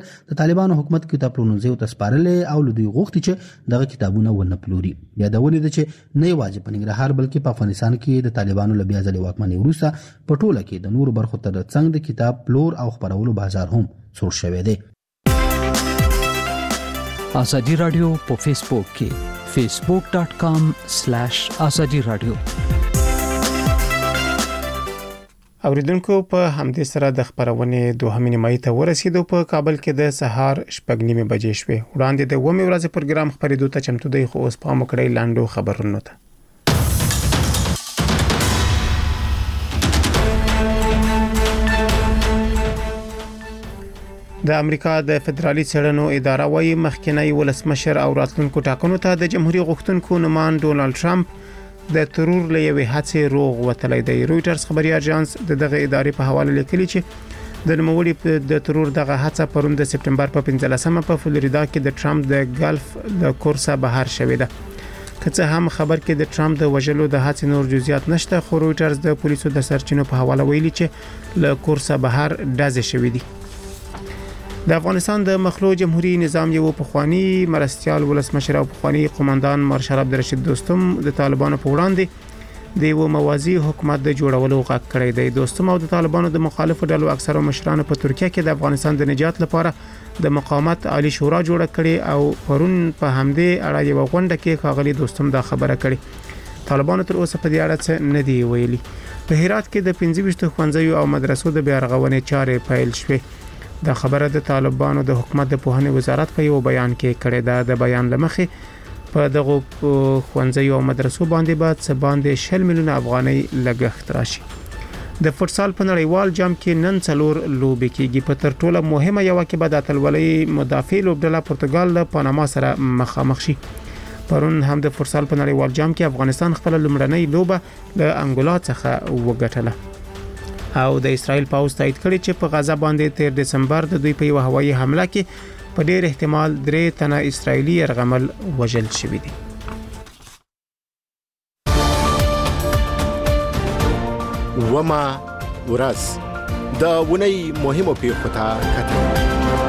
د طالبانو حکومت کتابونو ته سپارلې او لدی غوښتي چې دغه کتابونه ونه پلوري. یادونه ده چې نه یوازې په ننګرهار بلکې په افغانستان کې د طالبانو له بیا ځلې واکمنۍ وروسته په ټوله کې د نورو برخو تر څنګ د کتاب پلور او خپرولو بازار هم سور شوی دی. ازادي رادیو په فیسبوک کې facebook dot com slash azadi radio. اوریدونکو په همدې سره د خبرونې دوهمې نیمایي ته ورسېدو. په کابل کې د سهار شپږ نیمې بجې شوې. وړاندې د اوومې ورځې پروګرام خبرېدو ته چمتو دی، خو اوس پام وکړئ لاندو خبرونو ته. د امریکا د فدرالي څېړنو اداره وايي مخکنی ولسمشر او راتلونکو ټاکنو ته د جمهوریت غوښتونکو نومان ډونالد ټرمپ د ترور له یوې هڅې روغ وتلی دی. رويټرز خبري اژانس د دغه ادارې په حواله لیکلي چې د نوموړي د ترور دغه هڅه پرون د سپټمبر په پنځلسمه په فلوریدا کې د ټرمپ د ګلف له کورسه بهر شوې ده. که څه هم خبر کې د ټرمپ د وژلو د هڅې نور جزئیات نشته، خو رويټرز د پولیسو د سرچینو په حواله ویلي چې له کورسه بهر ډزې شوې دي. د افغانستان د مخلوع جمهوریت نظام یو پخوانی مرستيال ولسمشر او پخوانی قومندان مارشال عبدالرشید دوستم د طالبانو په وړاندې د یو موازی حکومت د جوړولو غږ کړی دی. دوستم او د طالبانو د مخالفو ډلو اکثره مشرانو په ترکیه کې د افغانستان د نجات لپاره د مقاومت عالی شورا جوړه کړې او پرون په همدې اړه یو غونډه کې ښاغلي دوستم دا خبره کړې. طالبانو تر اوسه په دې اړه څه نه دی ویلي. په هرات کې د پنځه ویشت ښوونځیو او مدرسو د بیارغونې چارې پیل شوې. دا خبره د طالبانو د حکومت د پوهنې وزارت په یو بیان کې کړې ده. د بیان لمخې په دغه ښوونځیو او مدرسو باندې بعد څه باندې شل میلیونه افغانۍ لګښت راشي. د فوتسال په نړیوال جام کې نن څلور لوبې کېږي. په تر ټولو مهمه یو کې به د اتلولۍ مدافع لوبډله پرتګال له پاناما سره مخامخ شي. پرون هم د فوتسال په نړیوال جام کې افغانستان خپل لومړنۍ لوبه له انګولا څخه وګټله او د اسرائیل پاوز تایید کړي چې په غزا باندې تیر دسمبر د دوی په یو هوایي حمله کې په ډیر احتمال درې تنه اسرائیلي يرغمل وژل شوي دي. وما ورځ د ونی مهمو پیښو ته کتل.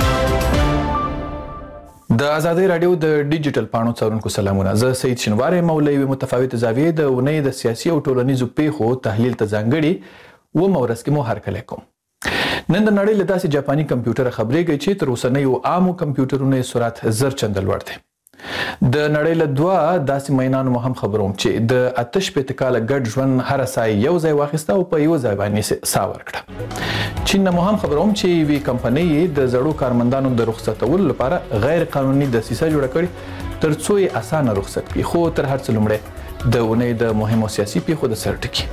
د ازادي رادیو د ډیجیټل پاڼو څارونکو سلامونه. زه سید شنواری مولوی متفاوت زاویه د ونی د سیاسي او ټولنیزو پیښو تحلیل ته ځانګړي و مورس کې مو هر کله کوم. نن د نړۍ له داسې جاپاني کمپیوټر خبرېږي چې تر اوسنیو عامو کمپیوټرونو سرعت زر چنده لوړ دی. د نړۍ له دوه داسې مینانو مو هم خبروم چې د آتش په تکاله ګډ ژوند هر سای یو ځای واخیسته او په یو ځای باندې سا ورکړه. چین مو هم خبروم چې وی کمپنۍ د زړو کارمندانو د رخصتولو لپاره غیر قانوني دسیسه جوړه کړې تر څو یې اسانه رخصت کړي. خو تر هر څه لومړی د ونې د مهمو سیاسي پیښو د سر ټکی.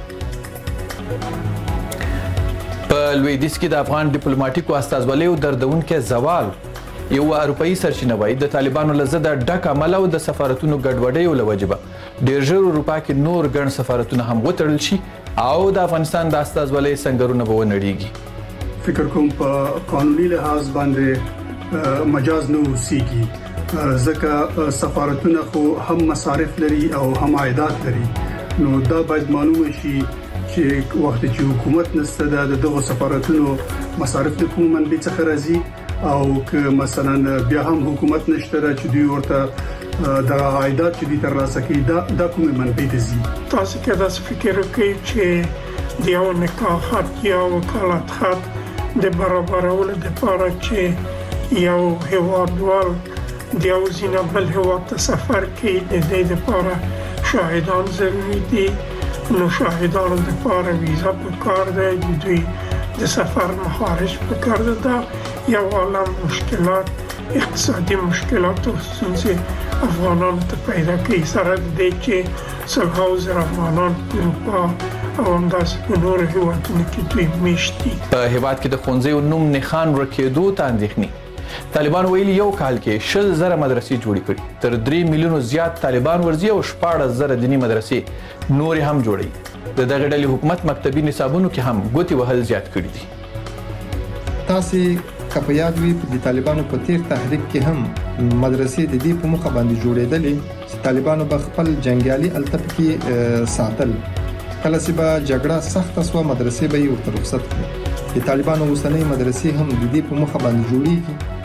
په لویدیځ کې د افغان ډیپلوماټیکو استازولیو دردونکو زوال یو اروپאי سرچینه وایي د طالبانو له زده ډک عمل او د سفارتونو ګډوډۍ له وجبه ډیر ژر اروپا کې نور ګڼ سفارتونه هم وتړل شي او د افغانستان د استازولۍ سنگرونه به ونړيږي. فکر کوم په قانوني لحاظ باندې مجاز نه وسیږي ځکه سفارتونه خو هم مصارف لري او هم عایدات لري. نو دا باید معلومه شي چې وخت چې حکومت نسته د دغه سفارتونو مصارف د کوم منبع څخه راځي او که مثلا بیا هم حکومت نشته چې دوی ورته د عایدات چې دوی ترلاسه کوي دا د کومه منبع دي. تاسو کې دا فکر کوي چې د یو نکاح خط یا وکالت خط د برابرولو لپاره چې یو هیوادوال د یو ځینې بل هیواد ته سفر کوي د دې لپاره شاهدان ضروري دي. نو شاهدانو لپاره ویزا پکار دی، د دوی د سفر مخارج پکار دی. دا یو عالم مشکلات اقتصادي مشکلات او ستونزې افغانانو ته پیدا کوي سره د دې چې سلهاو زره افغانان په اروپا او همداسې په نورو هیوادونو کې دوی میشت دي. په هیواد کې د ښوونځیو نوم نښان ورکېدو ته اندېښنې. طالبان ویلي یو کال کې شل زره مدرسې جوړې کړي. تر درې میلیونو زیات طالبان ورځي او شپاړس زره دیني مدرسې نور هم جوړي. د دغه ډلې حکومت مکتبي نصابونو کې هم ګوتې وهل زیات کړي دي. تاسې که په یاد وي د طالبانو په تیر تحریک کې هم مدرسې د دې په مخه باندې جوړېدلې چې طالبانو به خپل جنگیالي التف کې ساتل. کله چې به جګړه سخته سوه مدرسې به یې ورته رخصت کړي. د طالبانو اوسنۍ مدرسې هم د دې په مخه باندې جوړېږي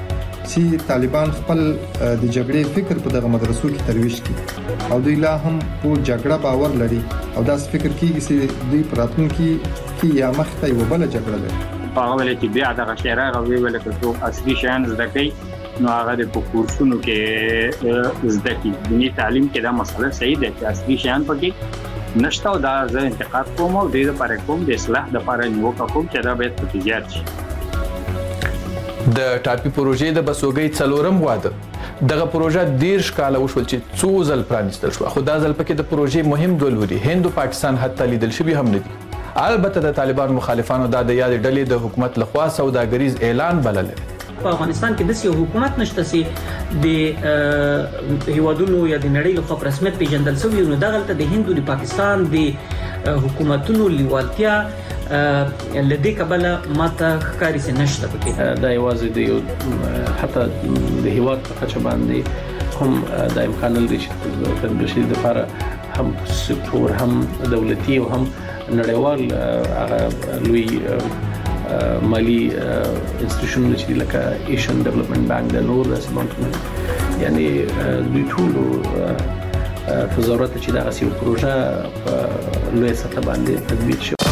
چې طالبان خپل د جګړې فکر په دغه مدرسو کې ترویج کړي او دوی لا هم په جګړه باور لري او دا فکر کوي چې دوی پراتونکو کې یا مخته یو بل جګړه لري. هغه ولې چې بیا دغه شعر غوي ولې چې اصلي شیان زده کوي نو هغه د کورسونو کې زده کوي. دیني تعلیم کې دا مسله صحیح ده چې اصلي شیان پکې نشته او دا زه انتقاد کوم او د لپاره کوم د اصلاح لپاره نیو کوم چې دا به په زیات شي. د ټاپي پروژې د بسوګۍ څلورم واده دغه پروژه دیرش کاله وشول چې څو ځل پرانیستل شو خو دا ځل پکې د پروژې مهم دولوري هند او پاکستان حتی لیدل شوی هم نه دي. البته د طالبان مخالفانو دا د یاد ډلې د حکومت لخوا سوداګریز اعلان بلل. په افغانستان کې د یو حکومت نشته چې د هیوادونو یا د نړۍ لخوا په رسمیت پیژندل شوی نو دغه د هند او د پاکستان د حکومتونو لیوالتیا لدې کبله ماته ښکاري چې نشته پکې. دا یوازې د یو حتی د هیواد په کچه باندې هم د امکان لري چې د بشري لپاره هم سکتور هم دولتي او هم نړیوال هغه لوی مالی انستیټیوشنونه چې لکه ایشین ډیولپمنٹ بانک د نور سمونټ یعنی دوی ټول په ضرورت چې دا غسی پروژه په لوی سطح باندې تطبیق شي.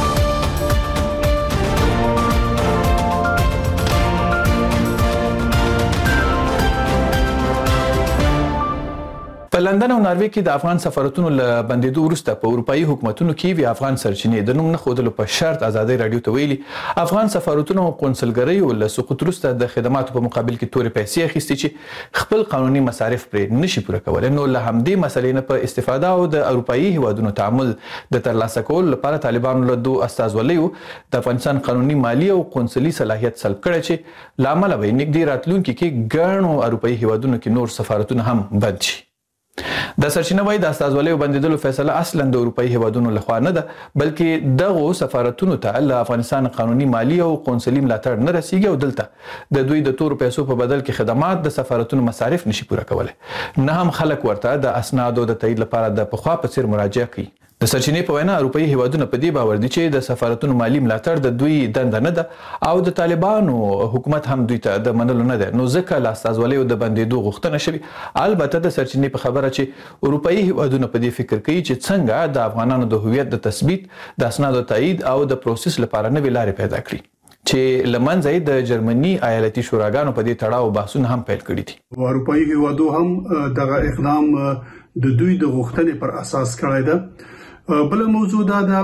په لندن او ناروې کې د افغان سفارتونو له بندیدو وروسته په اروپאי حکومتونو کې وی افغان سرچینې د نوم نه خودلو په شرط ازادي رادیو ته ویلي افغان سفارتونو او قونسلګریو له سقوط وروسته د خدماتو په مقابل کې تورې پیسې اخیستي چې خپل قانوني مصارف پرې نشي پوره کولای. نو له همدې مسلې نه په استفاده او د اروپאי هیوادونو تعامل د ترلاسه کول لپاره طالبانو له دوه استازولیو د افغانستان قانوني مالی او قونسلي صلاحیت سلب کړی چې لامل به نږدې راتلونکي کې ګڼو اروپאי هیوادونو کې نور سفارتونه هم بند شي. د سرچینه وای د استازولیو بندیدلو فیصله اصلا د اروپאי هیوادونو لخوا نه ده بلکې دغه سفارتونو ته له افغانستان قانوني مالی او قونسلي ملاتړ نه رسیږي او دلته د دوی د تور پیسو په بدل کې خدمات د سفارتونو مصارف نشي پوره کولای. نه هم خلک ورته د اسنادو د تایید لپاره د پخوا په څیر مراجعه کوي. د سرچینې په وینا اروپאי هیوادونه په دې باور دي چې د سفارتونو مالی ملاتړ د دوی دنده نه ده او د طالبانو حکومت هم دوی ته د منلو نه ده نو ځکه له استازولیو د بندیدو غوښتنه شوي. البته د سرچینې په خبره چې اروپאי هیوادونه په دې فکر کوي چې څنګه د افغانانو د هویت د تثبیت د اسنادو تایید او د پروسس لپاره نوې لارې پیدا کړي چې لمنځه د جرمني ایالتي شوراګانو په دې تړاو بحثونه هم پیل کړي دي. اروپאי هیوادو هم دغه اقدام د دوی د غوښتنې پر اساس کړی ده. بل موضوع دا ده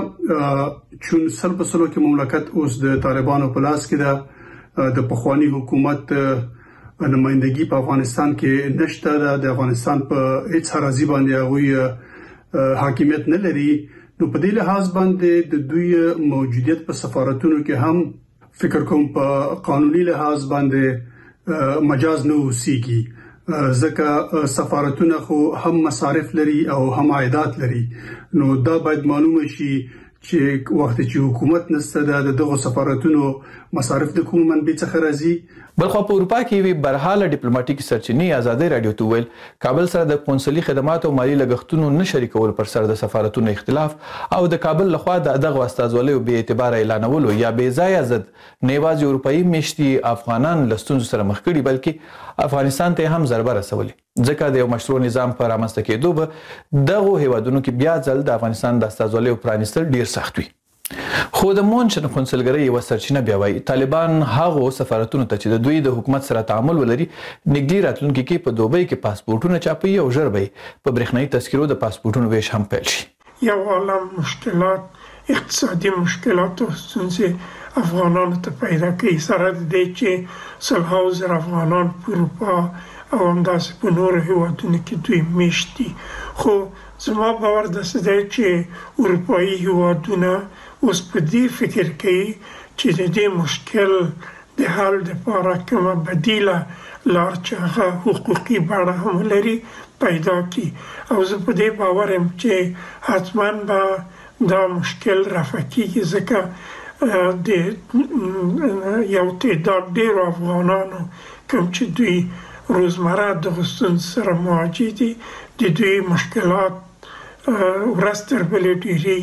چې سل په سلو کې مملکت اوس د طالبانو په لاس کې ده. د پخوانی حکومت نمائندګي په افغانستان کې نشته ده. د افغانستان په هیڅ راځي باندې هغه حاکمیت نه لري. نو په دې لحاظ باندې د دوی موجودیت په سفارتونو کې هم فکر کوم په قانوني لحاظ باندې مجاز نه اوسېږي ځکه سفارتونه خو هم مصارف لري او هم عایدات لري. نو دا باید معلومه شي چې وخت چې حکومت نسته د دغه سفارتونو مصارف د کوم منبع څخه راځي. بلخو په اروپا کې وی برحاله ډیپلوماټیک سرچینې ازادي رادیو ته ویل کابل سره د قونسلي خدماتو او مالی لګښتونو نه شریکول پر سر د سفارتونو اختلاف او د کابل لخوا د دغه استازولیو به اعتبار اعلانولو یا به ځای ازد نیواز اروپאי مشتي افغانان لستون سره مخ کړي بلکې افغانستان ته هم ضربه رسولي ځکه د یو مشروع نظام پر رامنځته کېدو به دغه هیوادونو کې بیا ځل د افغانستان د استازولیو پرانیستل ډیر سخت وي. خو د مونشن قونسلګرۍ یو سرچینه بیا وایي طالبان هغه سفارتونو ته چې د دوی د حکومت سره تعامل ولري نږدې راتلونکي کې په دوبۍ کې پاسپورتونه چاپي او ژر به په برېښنايي تذکرو د پاسپورتونو ویش هم پیل شي. یو عالم مشکلات اقتصادي مشکلات او ستونزې افغانانو ته پیدا کوي سره د دې چې سلهاو زره افغانان په اروپا او همداسې په نورو هیوادونو کې دوی میشت دي. خو زما باور داسې دی چې اروپایي هیوادونه اوس په دې فکر کوي چې د دې مشکل د حل لپاره کومه بدیله لار چې هغه حقوقي بڼه هم لري پیدا کړي او زه په دې باور یم چې حتما به دا مشکل رفع کیږي ځکه د یو تعداد ډېرو افغانانو کوم چې دوی روزمره د ستونزو سره مواجه دي د دوی مشکلات ورځ تر بلې ډېرېږي.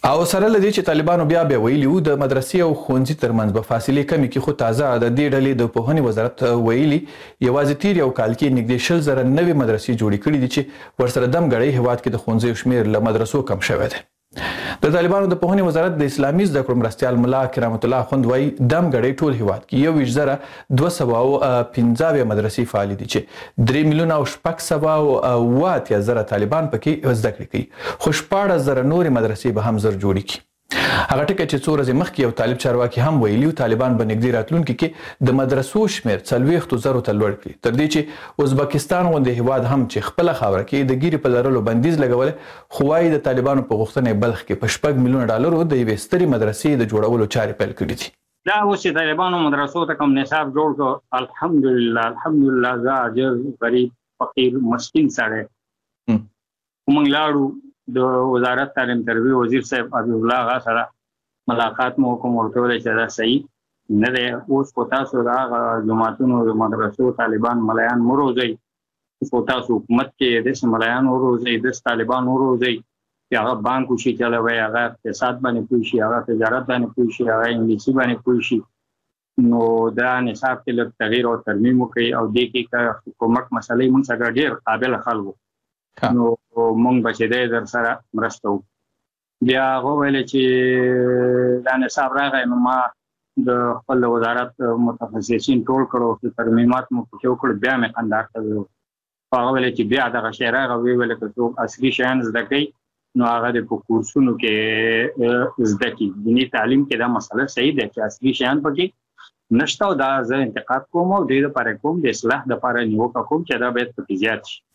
او سره لدی چې طالبانو بیا بیا ویلي وو د مدرسې او ښوونځي ترمنځ به فاصلې کمې کې، خو تازه د دې ډلې د پوهنې وزارت ویلي یوازې تیر یو کال کې نږدې شل زره نوې مدرسې جوړې کړي دي چې ورسره دم ګړی هیواد کې د ښوونځیو شمیر له مدرسو کم شوی دی. د طالبانو د پوهنې وزارت د اسلامي زده کړو مرستیال ملا کرامت الله اخوند وایي دم ګړی ټول هیواد کې یو ویشت زره دوه سوه او پنځه اویا مدرسې فعالې دي چې درې میلیونه او شپږ سوه او اوه اتیا زره طالبان پکې زده کړې کوي، خو شپاړس زره نورې مدرسې به هم زر جوړې کړي. هغه ټکی چې څو ورځې مخکې یو طالب چارواکي هم ویلي طالبان به نږدې راتلونکي کې د مدرسو شمیر څلوېښتو زرو ته لوړ کړي، تر دې چې ازبکستان غوندې هیواد هم چې خپله خاوره کې د ګیرې په لرلو بندیز لګولی، خو وایي د طالبانو په غوښتنه بلخ کې په شپږ میلیونه ډالرو د یوې سترې مدرسې د جوړولو چارې پیل کړي دي. دا اوس چې طالبانو مدرسو ته کوم نصاب جوړ کړ، الحمدلله الحمدلله زه عاجز غریب فقیر مسکین سړی موږ لاړو د وزارت تعلیم تربیه وزیر صاحب حبیب الله آغا سره ملاقات مو کوم ورته ویل چې دا صحیح نه دی. اوس خو تاسو د هغه جماعتونو د مدرسو طالبان ملایان مه روزئ، خو تاسو حکومت کې داسې ملایان وروزئ، داسې طالبان وروزئ چې هغه بانک وشي چلوي، هغه اقتصاد باندې پوه شي، هغه تجارت باندې پوه شي، هغه انګلیسي باندې پوه شي. نو دا نصاب کې لږ تغییر او ترمیم وکړي او دې کې که حکومت مسلې موږ څخه ډېر قابل خلک نو موږ به چې دی در سره مرسته وکړو. بیا هغه ویل چې دا نصاب راغی نو ما د خپل وزارت متخصصین ټول کړو چې ترمیمات مو پکې وکړو، بیا مې قندهار ته ویو. هغه ویل چې بیا دغه شی راغی، ویې ویل که څوک عصري شیان زده کوي نو هغه د په کورسونو کې زده کړي. دیني تعلیم کې دا مسله صحیح ده چې عصري شیان پکې نشته او دا زه انتقاد کوم او دې دپاره کوم د اصلاح دپاره نیوکه کوم چې دا باید پکې زیات شي.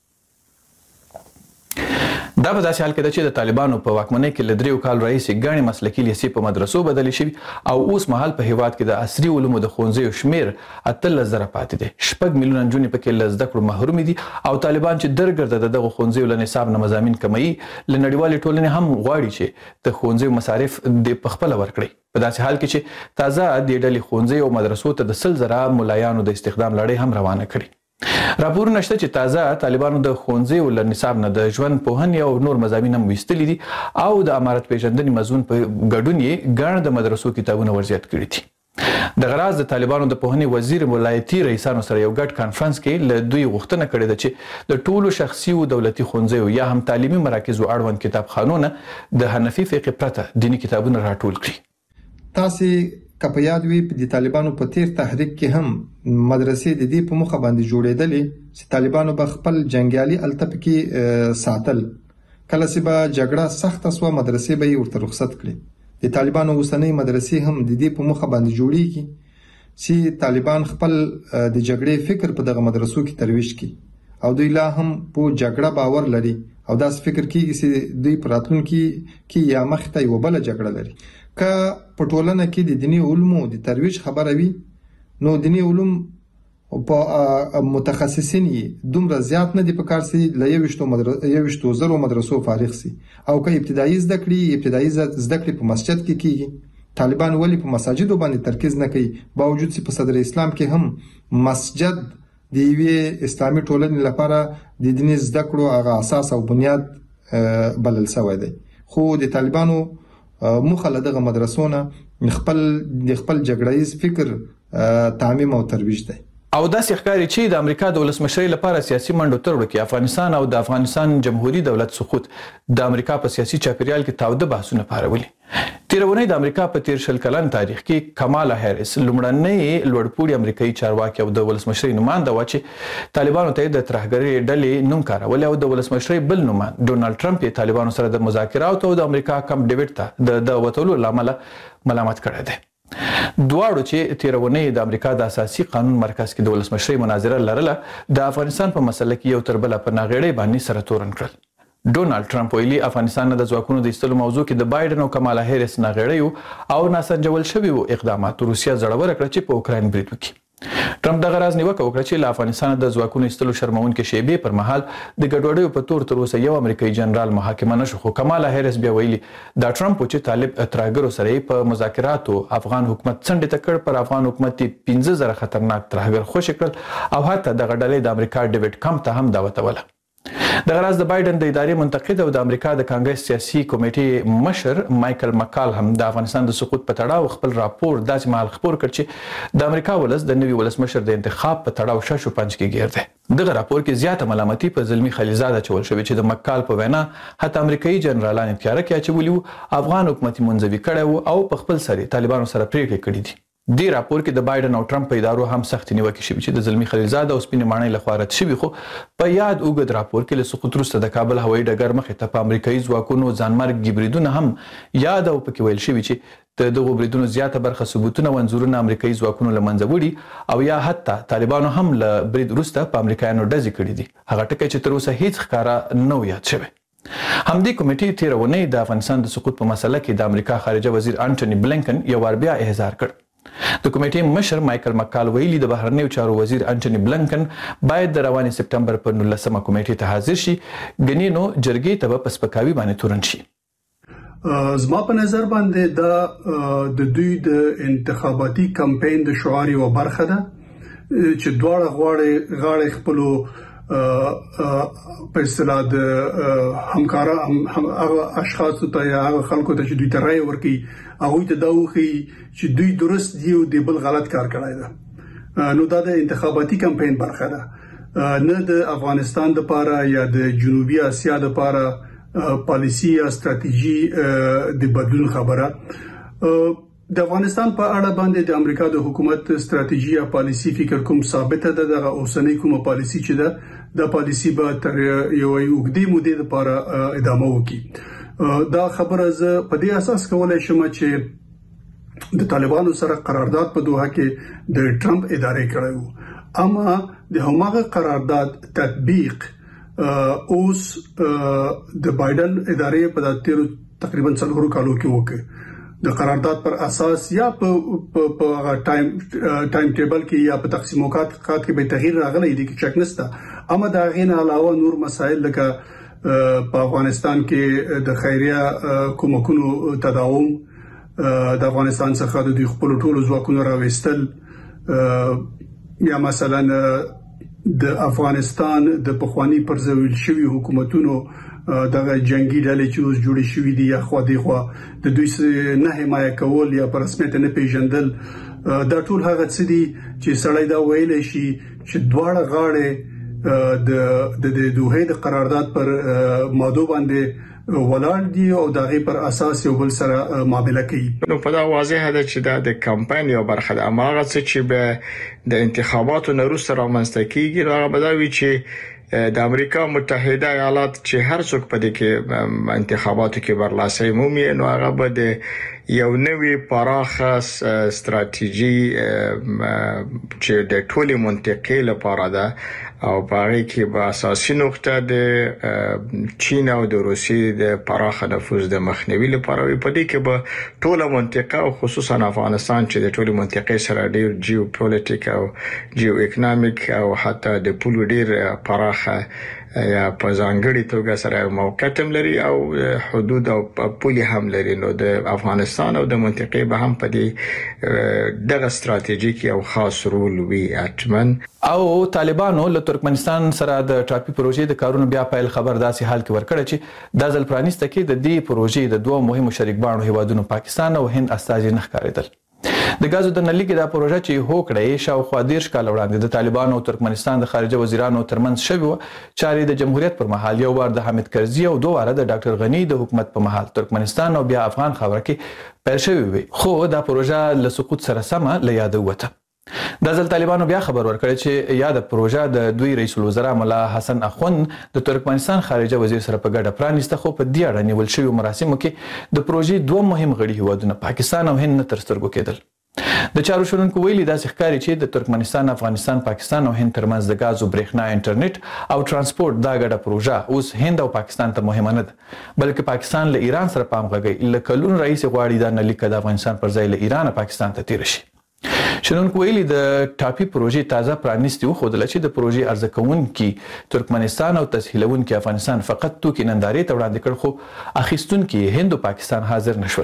دا په داسې حال کې ده چې د طالبانو په واکمنۍ کې له دریو کال راهیسې ګڼې مسلکي لیسې په مدرسو بدلې شوي او اوس مهال په هیواد کې د عصري علومو د ښوونځیو شمیر اتلس زره پاتې دی. شپږ میلیونه نجونې پکې له زده کړو محرومې دي او طالبان چې درګرده د دغو ښوونځیو له نصاب نه مضامین کموي، له نړیوالې ټولنې هم غواړي چې د ښوونځیو مصارف دې پخپله ورکړي. په داسې حال کې چې تازه دې ډلې ښوونځیو او مدرسو ته د سل زره ملایانو د استخدام لړۍ هم روانه کړي. راپورونه شته چې تازه طالبانو د ښوونځیو له نصاب نه د ژوند پوهنې او نور مضامین هم ویستلي دي او د امارت پیژندنې مضمون په ګډون یې ګڼ د مدرسو کتابونه ورزیات کړي دي. دغه راز د طالبانو د پوهنې وزیر ولایتي رئیسانو سره یو ګډ کانفرنس کې له دوی غوښتنه کړې ده چې د ټولو شخصي او دولتي ښوونځیو یا هم تعلیمي مراکزو اړوند کتابخانونه د حنفي فقه پرته دیني کتابونه راټول کړي. تاسې که په یاد وي د طالبانو په تیر تحریک کې هم مدرسې د دې په موخه باندې جوړېدلې چې طالبانو به خپل جنګیالي الته کې ساتل. کله چې به جګړه سخته سوه مدرسې به یې ورته رخصت کړي. د طالبانو اوسنۍ مدرسې هم د دې په موخه باندې جوړېږي چې طالبان خپل د جګړې فکر په دغه مدرسو کې ترویج کړي او دوی لا هم په جګړه باور لري او داسې فکر کېږي چې دوی په راتلونکي کې یا مخې ته یوه بله جګړه لري. که په ټولنه کې د دیني علومو د ترویج خبره وي نو دیني علوم په متخصصین یې دومره زیات نه دي پکار چې له یوویشتو زرو مدرسو فارغ سي او که ابتدایي زده کړې ابتدایي زده کړې په مسجد کې کیږي. طالبان ولې په مساجدو باندې ترکیز نه کوي باوجود چې په صدر اسلام کې هم مسجد د یوې اسلامي ټولنې لپاره د دیني زده کړو هغه اساس او بنیاد بلل شوی دی. خو د طالبانو موخه له دغه مدرسو نه خپل د خپل جګړهیز فکر تعمیم او ترویج دی. او داسې ښکاري چې د امریکا د ولسمشرۍ لپاره سیاسي منډو ترړو کې افغانستان او د افغانستان جمهوریت دولت سقوط د امریکا په سیاسي چاپیریال کې تاوده بحثونه پارولي. تیرونی د امریکا په تیر شل کلن تاریخ کې کمالا هریس لومړنۍ لوړپوړي امریکایي چارواکي او د ولسمشرۍ نماینده وه چې طالبانو ته د ترهګرۍ ډلې نوم کارول او د ولسمشرۍ بل نوماند ډونالډ ټرمپ یې طالبانو سره د مذاکراتو او د امریکا کمپ ډیوډ ته د وتلو له امله ملامت کړی دی. دواړو چې تیرونی د امریکا د اساسي قانون مرکز کې د ولسمشرۍ مناظره لرله د افغانستان په مسله کې یو تر بله په ناغېړۍ باندې سره تورن کړل. ډونالډ ټرمپ ویلي افغانستان نه د ځواکونو د ایستلو موضوع کې د بایډن او کمالا هریس ناغېړیو او ناسنجول شویو اقدامات روسیه زړوره کړه چې په اوکراین برید وکړي. ټرمپ دغه راز نیوکه وکړه چې له افغانستان د ځواکونو ایستلو شرمونکې شیبې پر مهال د ګډوډیو په تور تر اوسه یو امریکایي جنرال محاکمه نه شو. خو کمالا هریس بیا ویلي دا ټرمپ چې طالب ترهګرو سره یې په مذاکراتو افغان حکومت څنډې ته کړ، پر افغان حکومت یې پنځه زره خطرناک ترهګر خوشې کړل او حتی دغه ډلې د امریکا ډیوډ کمپ ته هم دعوتوله. د غراز د بایدن د ادارې منتقد او د امریکا د کانګرس سیاسي کمیټې مشر مایکل مکال هم د افغانستان د سقوط په تړاو خپل راپور داسې مهال خپور کړ چې د امریکا ولس د نوي ولسمشر د انتخاب په تړاو شاشو پنځ کې ګیر دی. دغه راپور کې زیاته ملامتي په زلمی خلیلزاد اچول شوې چې د مکال په وینا حتی امریکایي جنرالان تیاره کې اچولي وو، افغان حکومت منځوي کړی وو او په خپل سر طالبانو سره پریکړې کړې دي. دی راپور کې د بایدن او ټرمپ په ادارو هم سخت نیوکې شوې چې د زلمی خلیلزاد او سپینې ماڼۍ لخوا رد شوي، خو په یاد اوږد راپور کې له سقوط وروسته د کابل هوایي ډګر مخې ته په امریکایي ځواکونو ځانمرګي بریدونه هم یاد او پکې ویل شوي چې د دغو بریدونو زیاته برخه ثبوتونه او انځورونه امریکایي ځواکونو له منځه وړي او یا حتی طالبانو هم له برید وروسته په امریکایانو ډزې کړي دي، هغه ټکی چې تر اوسه هیڅ ښکاره نه و یاد شوی. همدې کمیټې تېره اونۍ د افغانستان د سقوط په مسله کې د امریکا خارجه وزیر انټوني بلنکن یو وار بیا احضار کړ. د کمیټې مشر مایکل مکال ویلي د بهرنیو چارو وزیر انټوني بلنکن باید د روانې سپټمبر پر نولسمه کمیټې ته حاضر شي، ګنې نو جرګې ته به په سپکاوي باندې تورن شي. زما په نظر باندې دا د دوی د انتخاباتي کمپاین د شعار یو برخه ده چې دواړه غواړي غاړي خپلو په اصطلاح د همکارا هغه اشخاص ته یا هغه خلکو ته چې دوی ته رائے ورکړي هغه ته دا وخی چې دوی درست دی او د بل غلط کار کړی ده. نو دا د انتخاباتي کمپاین برخه ده، نه د افغانستان لپاره یا د جنوبي اسیا لپاره پالیسی یا ستراتیژي د بدلون خبره. د افغانستان په اړه باندې د امریکا د حکومت ستراتیژي یا پالیسی فکر کوم ثابت ده، د اوسنۍ کومه پالیسی چې ده د پالیسی به تر یو وګړي مودې لپاره ادامه وکړي. دا خبره زه په دې اساس کولای شم چې د طالبانو سره قرارداد په دوحه کې د ټرمپ ادارې کړی وو، اما د هماغه قرارداد تطبیق اوس د بایدن ادارې په تیرو تقریبا څلورو کالو کې وکړ. د قرارداد پر اساس یا په په ټایم ټایم ټیبل کې یا په تقسیمات کې به تغییر راغلی دی کې شک نشته، اما دا غین علاوه نور مسایل لکه په افغانستان کې د خیریه کومکونو تداوم، د افغانستان څخه د خپل ټولو ځواکونو راوستل، یا مثلا د افغانستان د پخوانی پرځول شوی حکومتونو دغه جنگي ډلې چې اوس جوړې شوې دي یا خو دی خو د دوی نه حمایت کول یا پر رسمیت نه پیژندل، دا ټول هغه څه دي چې سړی دا ویل شي چې دواړه غاړې د د دوه د قرارداد پر ماده باندې ولاړ دي او دغه پر اساس یو بل سره معامله کوي. نو په دا واضح ده چې دا د کمپاین یو برخه ده، اما هغه څه چې به د انتخاباتو نه وروسته رامنځته کیږي هغه به دا وي چې د امریکا متحده ایالات چې هر څوک په دې کې انتخاباتو کې برلاسي مومي، نو هغه به د یو نوی پراخه ستراتیژي چې د ټولي منطقې لپاره ده او په هغه کې به اساسي نقطه د چین او د روسیې د پراخه نفوذ د مخنیوي لپاره وي. په دې کې به ټوله منطقه او خصوصا افغانستان چې د ټولي منطقې سره ډیر جیوپولیټیک او جیو اکونومیک او حتی د پولو ډیر پراخه یا په ځانګړي توګه سره موقعیت لري او حدود او پولي هم لري، نو د افغانستان او د منطقې به هم په دې دغه ستراتیژیک او خاص رول وي اتمن. او طالبانو له ترکمنستان سره د ټاپي پروژې د کارونو بیا پیل خبر داسې حال کې ورکړه چې د ځل پرانیسته کې د دې پروژې د دوه مهمو شریک باڼو هیوادونو پاکستان او هند استازي نه ښکارېدل. د غازو د نلي کې دا پروژه چې هوکړې شاوخوا دیرش کال وړاندې د طالبانو او ترکمنستان د خارجه وزیرانو ترمنځ شوی و، چارې د جمهوریت پر مهال یو وار د حامد کرزي او دوه واره د ډاکټر غنی د حکومت په مهال ترکمنستان او بیا افغان خاوره کې پیل شوی وي، خو دا پروژه له سقوط سره سمه له یاده وته. د ځل طالبانو بیا خبر ورکړی چې یاد پروژه د دوی رئیس الوزرا ملا حسن اخوند د ترکمنستان خارجه وزیر سره په ګډه پرانیسته، خو په دې اړه نیول شوی مراسمو کې د پروژې دوه مهم غړي هیوادونه پاکستان او هند تر سترګو کېدل. د چارو شنونکو ویلي داسې ښکاري چې د ترکمنستان، افغانستان، پاکستان او هند ترمنځ د غازو، برېښنا، انټرنیټ او ترانسپورت دا ګډه پروژه اوس هند او پاکستان ته مهمه نه ده، بلکې پاکستان له ایران سره پام غږی له کلونو راهیسې غواړي دا نلیک د افغانستان پر ځای له ایران پاکستان ته تیر شي. شنونکو ویلي د ټاپي پروژې تازه پرانیستي وښودله چې د پروژې عرضه کوونکي ترکمنستان او تسهیلونکي افغانستان فقط توکي نندارې ته وړاندې کړ، خو اخیستونکي هند او پاکستان حاضر نشول.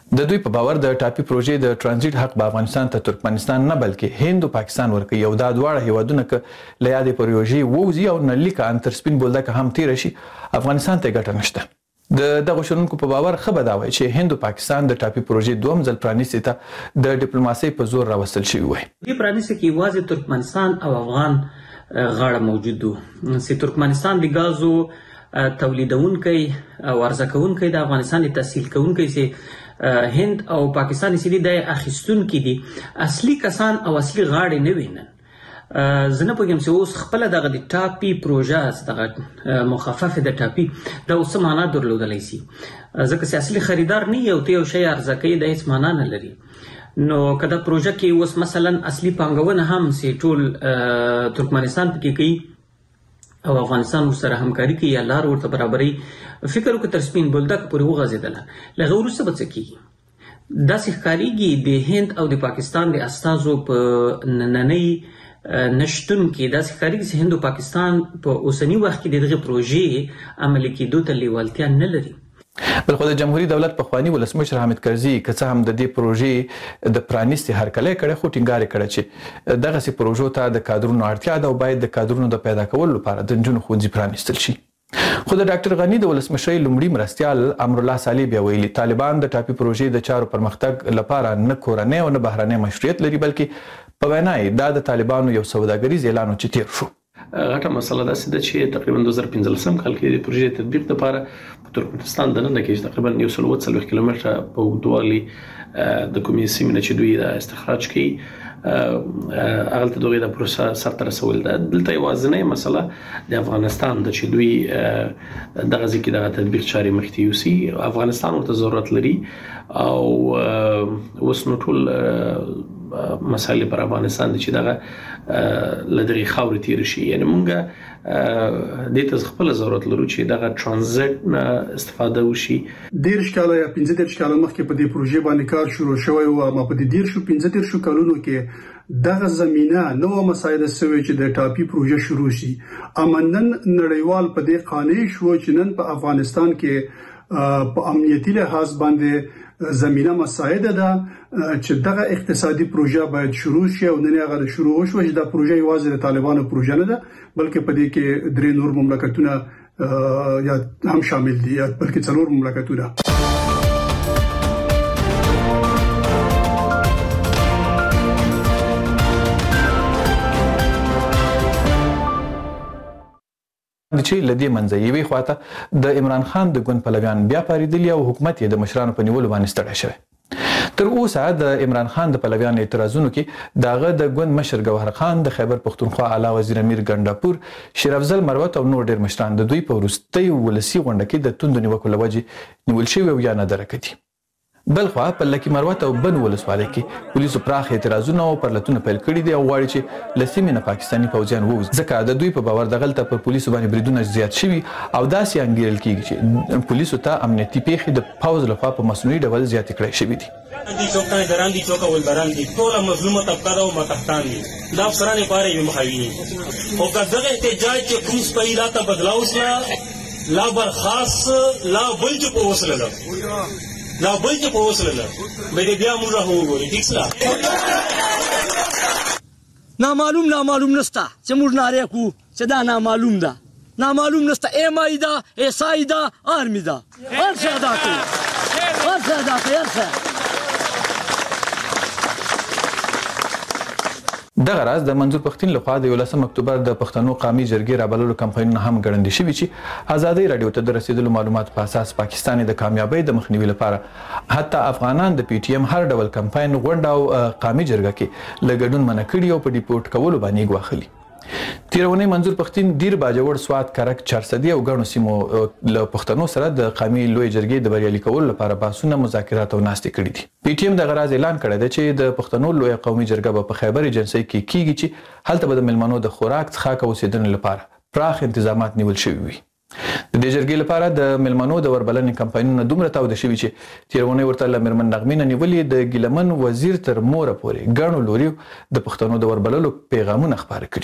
د دوی په باور د ټاپي پروژې د ترانزیت حق په افغانستان ته ترکمنستان نه بلکې هند او پاکستان ورکوي او دا دواړه هیوادونه ک له یادې پروژې ووزي او نلیک انتر سپین بولدک هم تیر شي افغانستان ته ګټه نشته د دغه شنونکو په باور خبر دا وایي چې هند او پاکستان د ټاپي پروژې دوم ځل پرانیستي ته د ډیپلوماسۍ په زور راوستل شوی وي. دې پرانیستي کې یوازې ترکمنستان او افغان غاړه موجود وو چې ترکمنستان د غازو تولیدونکي او عرضه کوونکي د افغانستان تحصیل کوونکي چې هند او پاکستان سړي د اخیستون کې دي اصلي کسان او اصلي غاړې نه وینن زنه پوهیم چې اوس خپل دغه د ټاپي پروژه دغه مخفف د ټاپي د اوس معنا درلودلای شي ځکه چې اصلي خریدار نه یو ته یو شی عرضه کوي د هیڅ معنا نه لري نو کله پروژه کې اوس مثلا اصلي پانګونه هم سي ټول ترکمنستان پکې کوي او افغانستان سره همکاري کوي یا لار ورته برابرۍ فکر وکړه تر سپین بولدک پورې وغځېدله لږ وروسته به څه کېږي داسې ښکارېږي د هند او د پاکستان د استازو په نننۍ نشتون کې داسې ښکارېږي چې هند او پاکستان په اوسني وخت کې د دغې پروژې عملي کېدو ته لیوالتیا نه لري. بل خو د جمهوریت دولت پخوانی ولسمشر حامد کرزي که څه هم د دې پروژې د پرانیستي هرکلی کړی خو ټینګار یې کړی چې دغسې پروژو ته د کادرونو اړتیا ده او باید د کادرونو د پیدا کولو لپاره د نجونو ښوونځي پرانیستل شي. خو د ډاکټر غني د ولسمشرۍ لومړي مرستیال امرالله صالح بیا ویلي طالبان د ټاپي پروژې د چارو پرمختګ لپاره نه کورنۍ او نه بهرنۍ مشروعیت لري بلکې په وینا یې دا د طالبانو یو سوداګریز اعلان و چې تیر شو. غټه مسله داسې ده چې تقریبا دوه زره پنځلسم کال کې د پروژې تطبیق لپاره په ترکمنستان دننه کې تقریبا یو سل اووه څلوېښت کیلومتره په اوږدوالي د کومې سیمې نه چې دوی د استخراج کوي هغه ته دغه د پروسه سرته رسول ده. دلته یوازینۍ مسله د افغانستان د چې دوی دغه ځکه دغه تطبیق چاري مخته یوسي افغانستان ورته ضرورت لري او اوس نو ټول مسایل پر افغانستان چې دغه لدغه خاورې تیر شي یعنی مونږه د تاسو خپل ضرورت لرو چې دغه ترانزیت نه استفاده وشي. ډیر شکاله یا پنځه ډیر شکاله مخکې په دې پروژې باندې کار شروع شوی او ما په دې ډیر شو پنځه ډیر شو کلونو کې دغه زمينه نو مسایل سوي چې د ټاپي پروژه شروع شي امنن نړیوال په دې قانې شو چې نن په افغانستان کې په امنیتي لحاظ باندې زمينه مساعده ده چې دغه اقتصادي پروژه باید شروع شي او نن هغه شروع وشو چې دا پروژه یوازې د طالبانو پروژه نه ده بلکې په دې کې درې نور مملکتونه یا هم شامل دي یا بلکې څلور مملکتونه. د چې لدی منځي وی خواته د عمران خان د ګوند پلویان بیا پاریدلی او حکومت یې د مشرانو په نیولو باندې ستړی شوی. تر اوسه د عمران خان د پلویان اعتراضونو کې داغه د ګوند مشر گوهر خان د خیبر پختونخوا اعلی وزیر امیر ګنداپور شیر افضل مروت او نور ډیر مشران د دوی په ورستۍ ولسی غونډه کې د توند نیوکو لوجه نیول شوی او یا نه درکدي. بل خو په لکی مروت او بن ولسوالۍ کې پولیسو پراخ اعتراضونه او پرلتونه پیل کړي دي او غواړي چې لسیمه نه پاکستاني پوځیان ووځي ځکه د دوی په باور د غلطه پر پولیسو باندې بریدونه زیات شوي او داسې انګیرل کیږي چې پولیسو ته امنیتي پیښې د پوځ لخوا په مصنوعي ډول زیات کړي شوي دي. دي چوکا دران دي چوکا ولبران دي ټول مظلومه طبقه او متحتان دي دا افسران لپاره یو مخاوي او کله احتجاج چې کوم سپایلا ته بدلاو وسله لا برخاص لا بلج په وسله لا بلج په وسله مې بیا موږ راوګورې ټیک سره نامعلوم نامعلوم نستا چې موږ ناره کو چې دا نامعلوم ده نامعلوم نستا ایم آی دا ایس آی دا آرمی دا هر څه دا کوي هر څه دا کوي هر څه. دغه راز د منظور پښتين لخوا د یولسم اکتوبر د پښتنو قومي جرګې رابللو کمپاینونه هم ګړندې شوي چې ازادي رادیو ته د رسیدلو معلومات په اساس پاکستان د کامیابی د مخنیوي لپاره حتی افغانان د پی ټی ایم هر ډول کمپاین غونډه او قومي جرګه کې لګډون منع کړي او په ډیپورت کولو باندې غواخلي. تیرونه منظور پښتين ډیر باجوړ سواد کرک چرسدي او غنو سیمو له پښتنو سره د قومي لوی جرګې د بریالي کولو لپاره باسونه مذاکرات او ناستې کړې دي. پی ټی ایم د غراز اعلان کړی دی چې د پښتنو لوی قومي جرګه په خیبر ایجنسی کې کیږي چې هلته به د ملمنو د خوراک څخه اوسیدنې لپاره پراخ انتظامات نیول شوي وي. د دې جرګې لپاره د ملمنو د وربلنې کمپاینونه دومره تاوده شوي چې تیرونه ورته له مرمن نغمینه نیولې د ګلمن وزیر تر موره پورې غنو لوري د پښتنو د وربللو پیغامونه خبره کړي.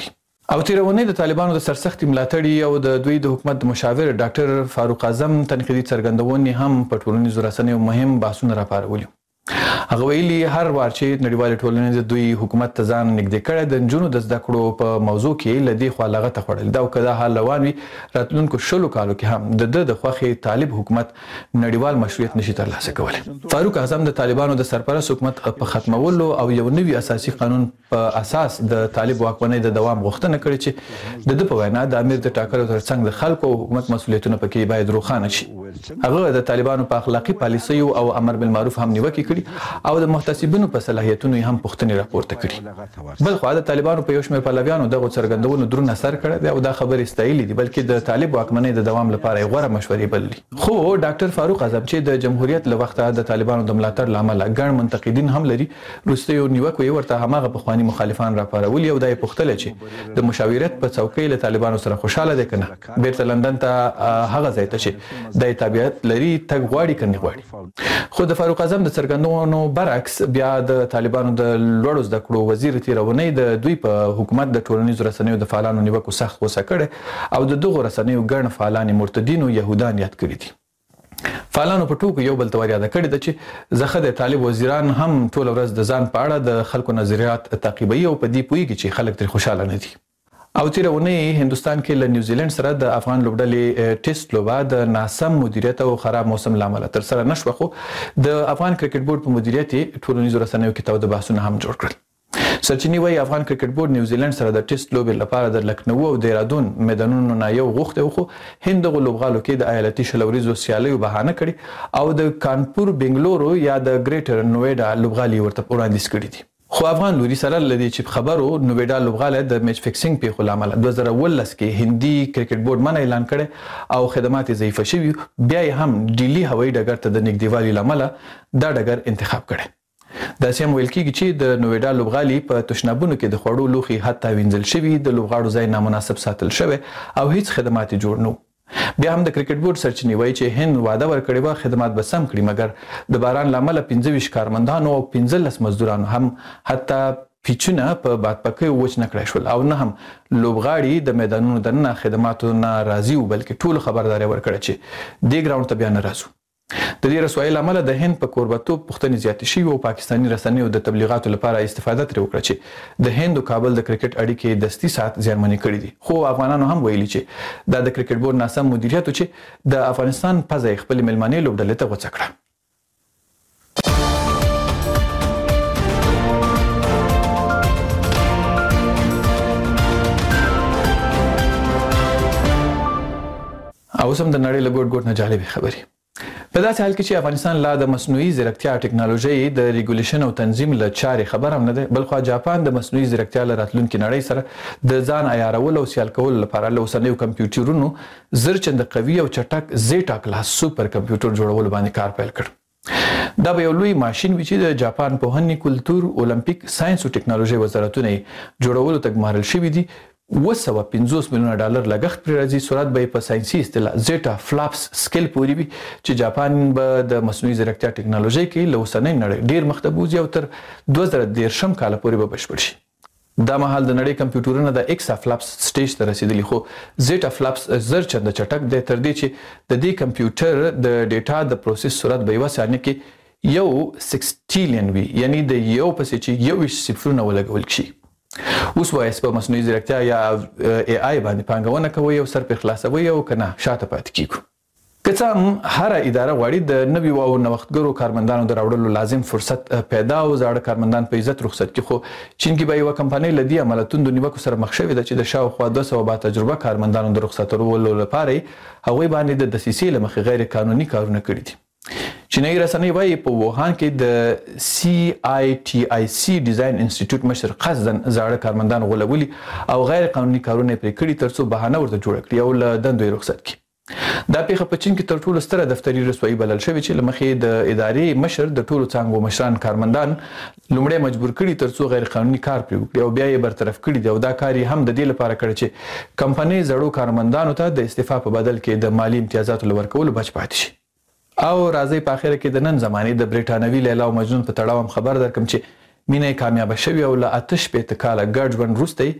او تیرونه د طالبانو د سرسختي ملاتړي او د دوی د حکومت مشاور ډاکټر فاروق اعظم تنقیدي څرګندونې هم په ټولنیزو رسنیو مهم بحثونه راپارولي. هغه ویلي هر وار چې نړیوال ټولنې د دوی حکومت ته ځان نږدې کړي د نجونو د زده کړو په موضوع کې لدی خو لغته خړل دا کدا حال روان وي راتلونکو شلو کالو کې هم د د خوخي طالب حکومت نړیوال مشروعیت نشي ترلاسه کولای. فاروق اعظم د طالبانو د سرپرست حکومت په ختمولو او یو نوي اساسي قانون په اساس د طالب واکمنۍ د دوام غوښتنه کړې چې د په وینا د امیر د ټاکلو ترڅنګ د خلکو او حکومت مسولیتونه پکې باید روښانه شي. هغه د طالبانو په اخلاقی پالیسیو او امر بالمعروف هم نیوکه کړي او د محتسبینو په صلاحیتونو هم پوښتنې راپورته کړي. بل خو د طالبانو په یو شمېر پلویانو دغه څرګندونو درون اثر کړی دی او دا خبرې ستایلې دي بلکې د طالب واکمنۍ د دوام لپاره غوړه مشورې بللي. خو ډاکټر فاروق اعظم چې د جمهوریت له وخته د طالبانو د ملاتړ لامل ګڼ منتقدین هم لري روسیو نیوکه یې ورته هماغه پخوانی مخالفان راپارولي او د پوښتنه چې د مشاورت په څوکۍ له طالبانو سره خوشاله دي کنه بیرته لندن ته هغه ځای ته چې د تابعیت لري تګ غواړي کنه غواړي. خو د فاروق اعظم د څرګندونو برعکس بیا د طالبانو د لوړو زده کړو وزیر تیرونی د دوی په حکومت د ټولنیزو رسنیو د فعالانو نیوکو سخت غوسه کړي او د دغه رسنیو ګڼ فعالان مرتدین او يهودان یاد کړي دي. فعالانو په ټوکو یو بل ته ور یاد کړی د چې زخه د طالب وزیران هم ټول ورځ د ځان په اړه د خلکو نظریات تعقیبوي او په دې پوهیږي چې خلک تر خوشاله نه دي. او تیرونه هندستان کې له نیوزیلند سره د افغان لوبډلې ټیسټ لوبه د ناسم مدیریت او خراب موسم لامل تر سره نشو خو د افغان کرکټ بورډ په مدیریت ټولنیزو رسنیو کې تاوده بحثونه هم جوړ کړل. سرچینی وای افغان کرکټ بورډ نیوزیلند سره د ټیسټ لوبې لپاره د لکنو او دیرادون میدانونو نه یو غوښته خو هند غو لوبغالو کې د ایالتي شلوریزو سیالیو بهانه کړي او د کانپور بنگلورو یا د ګریټر نویډا لوبغالي ورته وړاندیز کړي دي. خو افغان لوري سره لدی چې خبرو نویډا لوبغاله د میچ فکسینګ په خلامل دوه زره ولس کې هندي کرکټ بورډ من اعلان کړي او خدمات ضعیفه شوي بیا هم ډیلی هوایي ډګر ته د نږدېوالي لامل دا ډګر انتخاب کړي. دا سم ویل کېږي چې د نویډا لوبغالي په تشنابونو کې د خړو لوخي حتی وینځل شوی د لوبغاړو ځای نامناسب ساتل شوی او هیڅ خدمات جوړ نه. بیا هم د کرکټ بورډ سرچینی وایي چې هند وعده ورکړی و خدمات به سم کړي مګر د باران لامل پنځه ویشت کارمندانو او پنځه لس مزدورانو هم حتی پیچونه په باد پکې وچ نه کړی شول او نه هم لوبغاړي د میدانونو دننه خدماتو نه راضي و بلکې ټول خبرداري ورکړه چې دی ګراوند ته بیا نه راځو. د دې رسوایی لامل د هند په کوربتوب پښتني زیاتې شي او پاکستاني رسنیو د تبلیغاتو لپاره استفاده ترې وکړه چې د هند او کابل د کرکټ اړیکې دستي سات زیانمنې کړې دي. خو افغانانو هم ویلي چې دا د کرکټ بورډ ناسم مدیریت چې د افغانستان په ځای خپل ملمنې لوبډلې ته غوڅه کړه. او سم د نړۍ له ګوټ ګوټ نه جالبې خبرې. په داسې حال کې چې افغانستان لا د مصنوعي ځیرکتیا ټکنالوژي د ریګولیشن او تنظیم له چارې خبر هم نه ده بلخو جاپان د مصنوعي ځیرکتیا له راتلونکي نړۍ سره د ځان عیارولو او سیال کولو لپاره له اوسنیو کمپیوټرونو زر چنده قوي او چټک زیټا کلاس سوپر کمپیوټر جوړولو باندې کار پیل کړ. دا به یو لوی ماشين وي چې د جاپان پوهنې کلتور اولمپیک ساينس او ټکنالوژي وزارتونه جوړولو ته ګمارل شوی دي. دوه سوه پنځوس میلیونه ډالر لګښت پر راځي سرعت به په ساينسي اصطلاح زیټا فلاپس سکیل پوري وي چې جاپان به د مصنوعي ځیرکتیا ټکنالوژي کې له اوسنۍ نړۍ ډیر مختبوز یو تر دوه زره دیرشم کال پورې به بشپړ شي. دا مهال د نړۍ کمپیوټرونه د ایکسا فلاپس سټیج ته رسیدلی خو زیټا فلاپس زر چنده چټک دی تر دې چې د دې کمپیوټر د ډیټا د پروسس سرعت به یو ثانیه کې یو سکسټیلین وي یعنی د یو پسې چې یو صفرونه ولګول شي. اوس وایي په مصنوعي ځیرکتیا یا ای آی باندې پانګونه کوي او سر په خلاصوي او کنه شاته پاتې کیږي. که څه هم هر اداره غواړي د نوي او نوښتګرو کارمندانو د راوړلو لازم فرصت پیدا او زاړه کارمندان په عزت رخصت کړي خو چین کې به یو کمپنۍ لدی عملتون د نیوکو سره مخ شوې ده چې د شاوخوا دوه سوه با تجربه کارمندانو د رخصتولو لپاره هغوی باندې د دسیسې له مخې غیر قانوني کارونه کړي دي. چینایي رسنۍ وایي په ووهان کې د سی آی ټي آی سی ډیزاین انسټیټیوټ مشر قصدن زاړه کارمندان غولولي او غیر قانوني کارونه پرې کړي ترڅو بهانه ورته جوړه کړي او له دندو یې رخصت کړي. دا پیښه په چین کې تر ټولو ستره دفتري رسوایی بلل شوې چې له مخې د ادارې مشر د ټولو څانګو مشران کارمندان لومړی مجبور کړي ترڅو غیر قانوني کار پرې وکړي او بیا یې برطرف کړي دي او دا کار یې هم د دې لپاره کړی چې کمپنۍ زړو کارمندانو ته د استعفا په بدل کې د مالی امتیازاتو ورکولو بچ پاتې شي. او راځي په اخر کې د نن زماني د بریټانوي لیلا او مجنون په تړاو خبر درکم چې مینه کامیاب شوی او له آتش په تکاله ګډ ژوند وروسته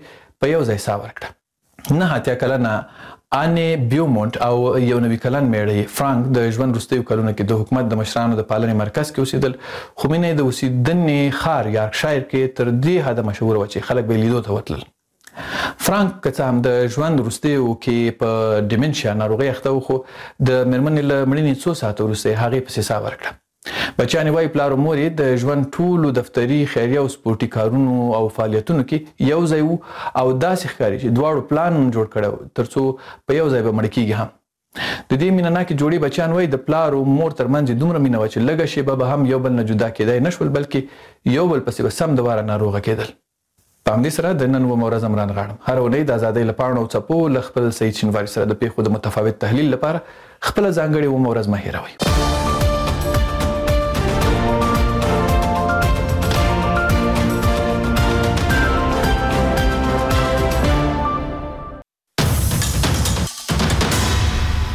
په یو ځای سا ورکړه. نه اتیا کلنه آنې بیومونټ او یو نوي کلن میړی فرانک د ژوند وروستیو کلونو کې د حکومت د مشرانو د پالنې مرکز کې اوسېدل، خو مینه د اوسېدنې ښار یارکشایر کې تر دې حده مشهوره وه چې خلک به یې لیدو ته وتلل. فرانک که څه هم د ژوند وروستیو کې په ډیمنشیا ناروغۍ اخته و، خو د مېرمنې له مړینې څو ساعته وروسته یې هغې پسې ساه ورکړه. بچیانې وایي پلار او مور یې د ژوند ټولو دفتري، خیریه او سپورټي کارونو او فعالیتونو کې یو ځای وو او داسې ښکاري چې دواړو پلان جوړ کړی و تر څو په یو ځای به مړه کېږي هم. د دې مینه ناکې جوړې بچیان وایي د پلار او مور ترمنځ یې دومره مینه وه چې لږه شېبه به هم یو بل نه جدا کېدی نه شول، بلکې یو بل پسې به سم د واره ناروغه کېدل. په همدې سره د نن اوومه ورځ هم رانغاړم. هره اونۍ د ازادۍ له پاڼو او څپو له خپل سعید شینواري سره د پېښو د متفاوت تحلیل لپاره خپله ځانګړې اوومه ورځ مه هېروئ.